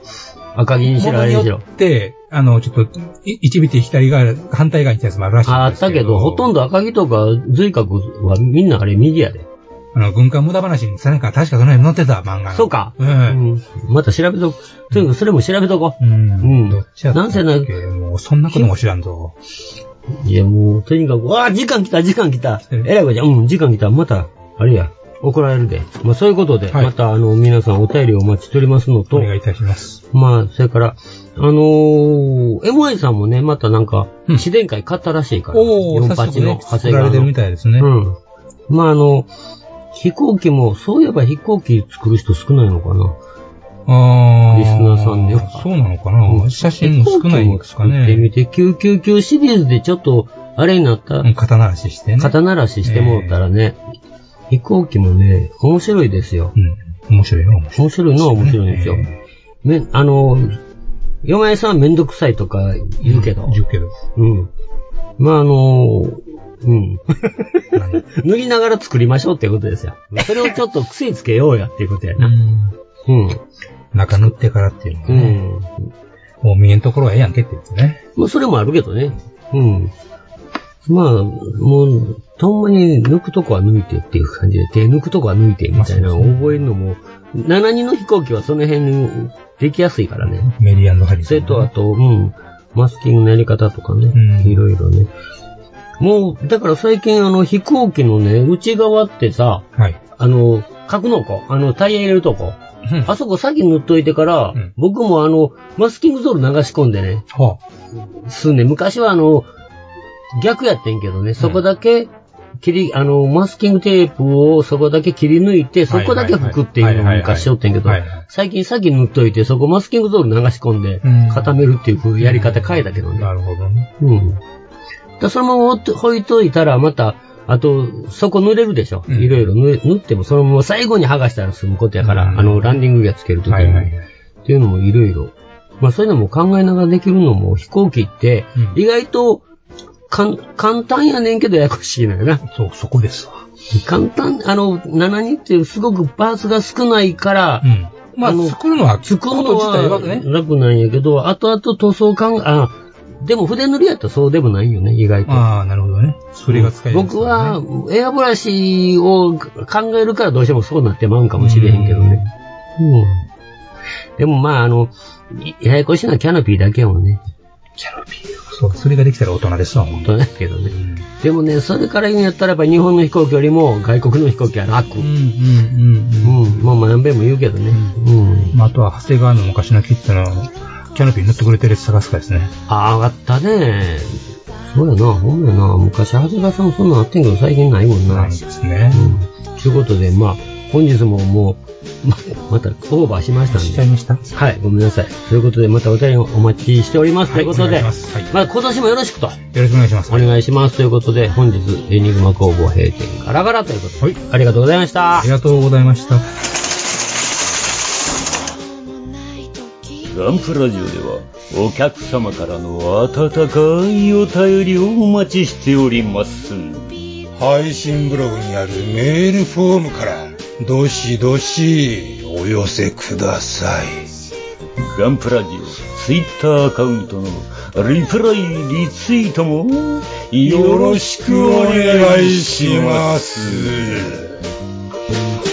赤木にしろあれにしろ。 で、あの、ちょっと、一尾って左側、反対側に行ったやつもあるらしいんですけど。 あったけど、ほとんど赤木とか随角はみんなあれ右やで。 あの、軍艦無駄話にさなか確かその辺載ってた漫画。 そうか。 うん。 うん、また調べとく。とにかくそれも調べとこう。うん。うん。どっちやったっけ？なんせな、 もうそんなことも知らんぞ。 いや、もう、とにかく、わあ、時間来た、時間来た。えらいこじゃん。うん、時間来た。また、あれや。怒られるで。まあそういうことで、はい、またあの、皆さんお便りをお待ちしておりますのと、 お願いいたします。 まあ、それから、あのー、エムアイ さんもね、またなんか、自然界買ったらしいから、うん、よんじゅうはちの長谷川の。作られてるみたいですね。うん。まああの、飛行機も、そういえば飛行機作る人少ないのかな。ああ。リスナーさんでは。 そうなのかな、うん、写真も少ないんですかね。 作ってみて、きゅうきゅうきゅうシリーズでちょっと、あれになった。うん、 肩慣らししてね。 肩慣らししてもらったらね、えー飛行機もね、面白いですよ。 うん。面白いの面白い。 面白いのは面白いんですよ。め、あの、嫁さんめんどくさいとか言うけど。 言うけど。 うん。まあ、あの、うん。塗りながら作りましょうっていうことですよ。それをちょっと癖つけようやっていうことやな。うん。うん。 中塗ってからっていうのね。うん。もう見えんところはええやんけって言ってね。 まあ、それもあるけどね。うん。まあ、もう、ほんまに抜くとこは抜いてっていう感じで、手抜くとこは抜いてみたいなのを覚えるのも、ななにの飛行機はその辺にできやすいからね。 メリアンのハリソン、ね。それとあと、うん、マスキングのやり方とかね、うん、いろいろね。もう、だから最近あの飛行機のね、内側ってさ、はい、あの、格納庫、あのタイヤ入れるとこ、うん、あそこ先塗っといてから、うん、僕もあの、マスキングゾール流し込んでね、はあ、すんね、昔はあの、逆やってんけどね、そこだけ、切り、あの、マスキングテープをそこだけ切り抜いて、そこだけ拭くっていうのを昔しよってんけど、最近先塗っといて、そこマスキングゾール流し込んで、固めるっていうやり方変えたけどね。 なるほどね。 うん。だそのまま置いといたら、また、あと、そこ塗れるでしょ。いろいろ塗っても、そのまま最後に剥がしたら済むことやから、あの、ランディングギアつけるときに、っていうのもいろいろ。まあそういうのも考えながらできるのも、飛行機って、意外と、かん、簡単やねんけどややこしいのよな。 そう、そこですわ。 簡単、あの、ななにってすごくパーツが少ないから、うん。 まあ、あの作るのは、 作るのは楽なんやけど、後々塗装感、あ、でも筆塗りやったらそうでもないよね、意外と。 ああ、なるほどね。それが使える、ね、 僕は、エアブラシを考えるからどうしてもそうなってまうんかもしれへんけどね。うん。うん、でもまあ、あの、ややこしいのはキャノピーだけをね。 キャノピー。そう、それができたら大人ですわ、 大人だけどね。うん、でもね、それから言うんやったらやっぱ日本の飛行機よりも外国の飛行機は楽。うん、うん、うん。うん、まあ、何遍も言うけどね。うん。 うん、まあ、あとは、長谷川の昔のキッズのキャノピー塗ってくれてるやつ探すかですね。 ああ、上がったね。そうやな、ほんまやな。昔、長谷川さんもそんなのあってんけど、最近ないもんな。 ないですね。 うん。ということで、まあ、本日ももう、ま、またオーバーしましたんで。 しちゃいました。 はい、ごめんなさい。ということで、またお便りをお待ちしております。はい、ということで、はい、まあ今年もよろしくと。よろしくお願いします。 お願いします。ということで、本日、エニグマ工房閉店ガラガラということで、はい、ありがとうございました。 ありがとうございました。 ガンプラジオでは、お客様からの温かいお便りをお待ちしております。 配信ブログにあるメールフォームから、どしどしお寄せください。 ガンプラジオツイッターアカウントのリプライリツイートもよろしくお願いします。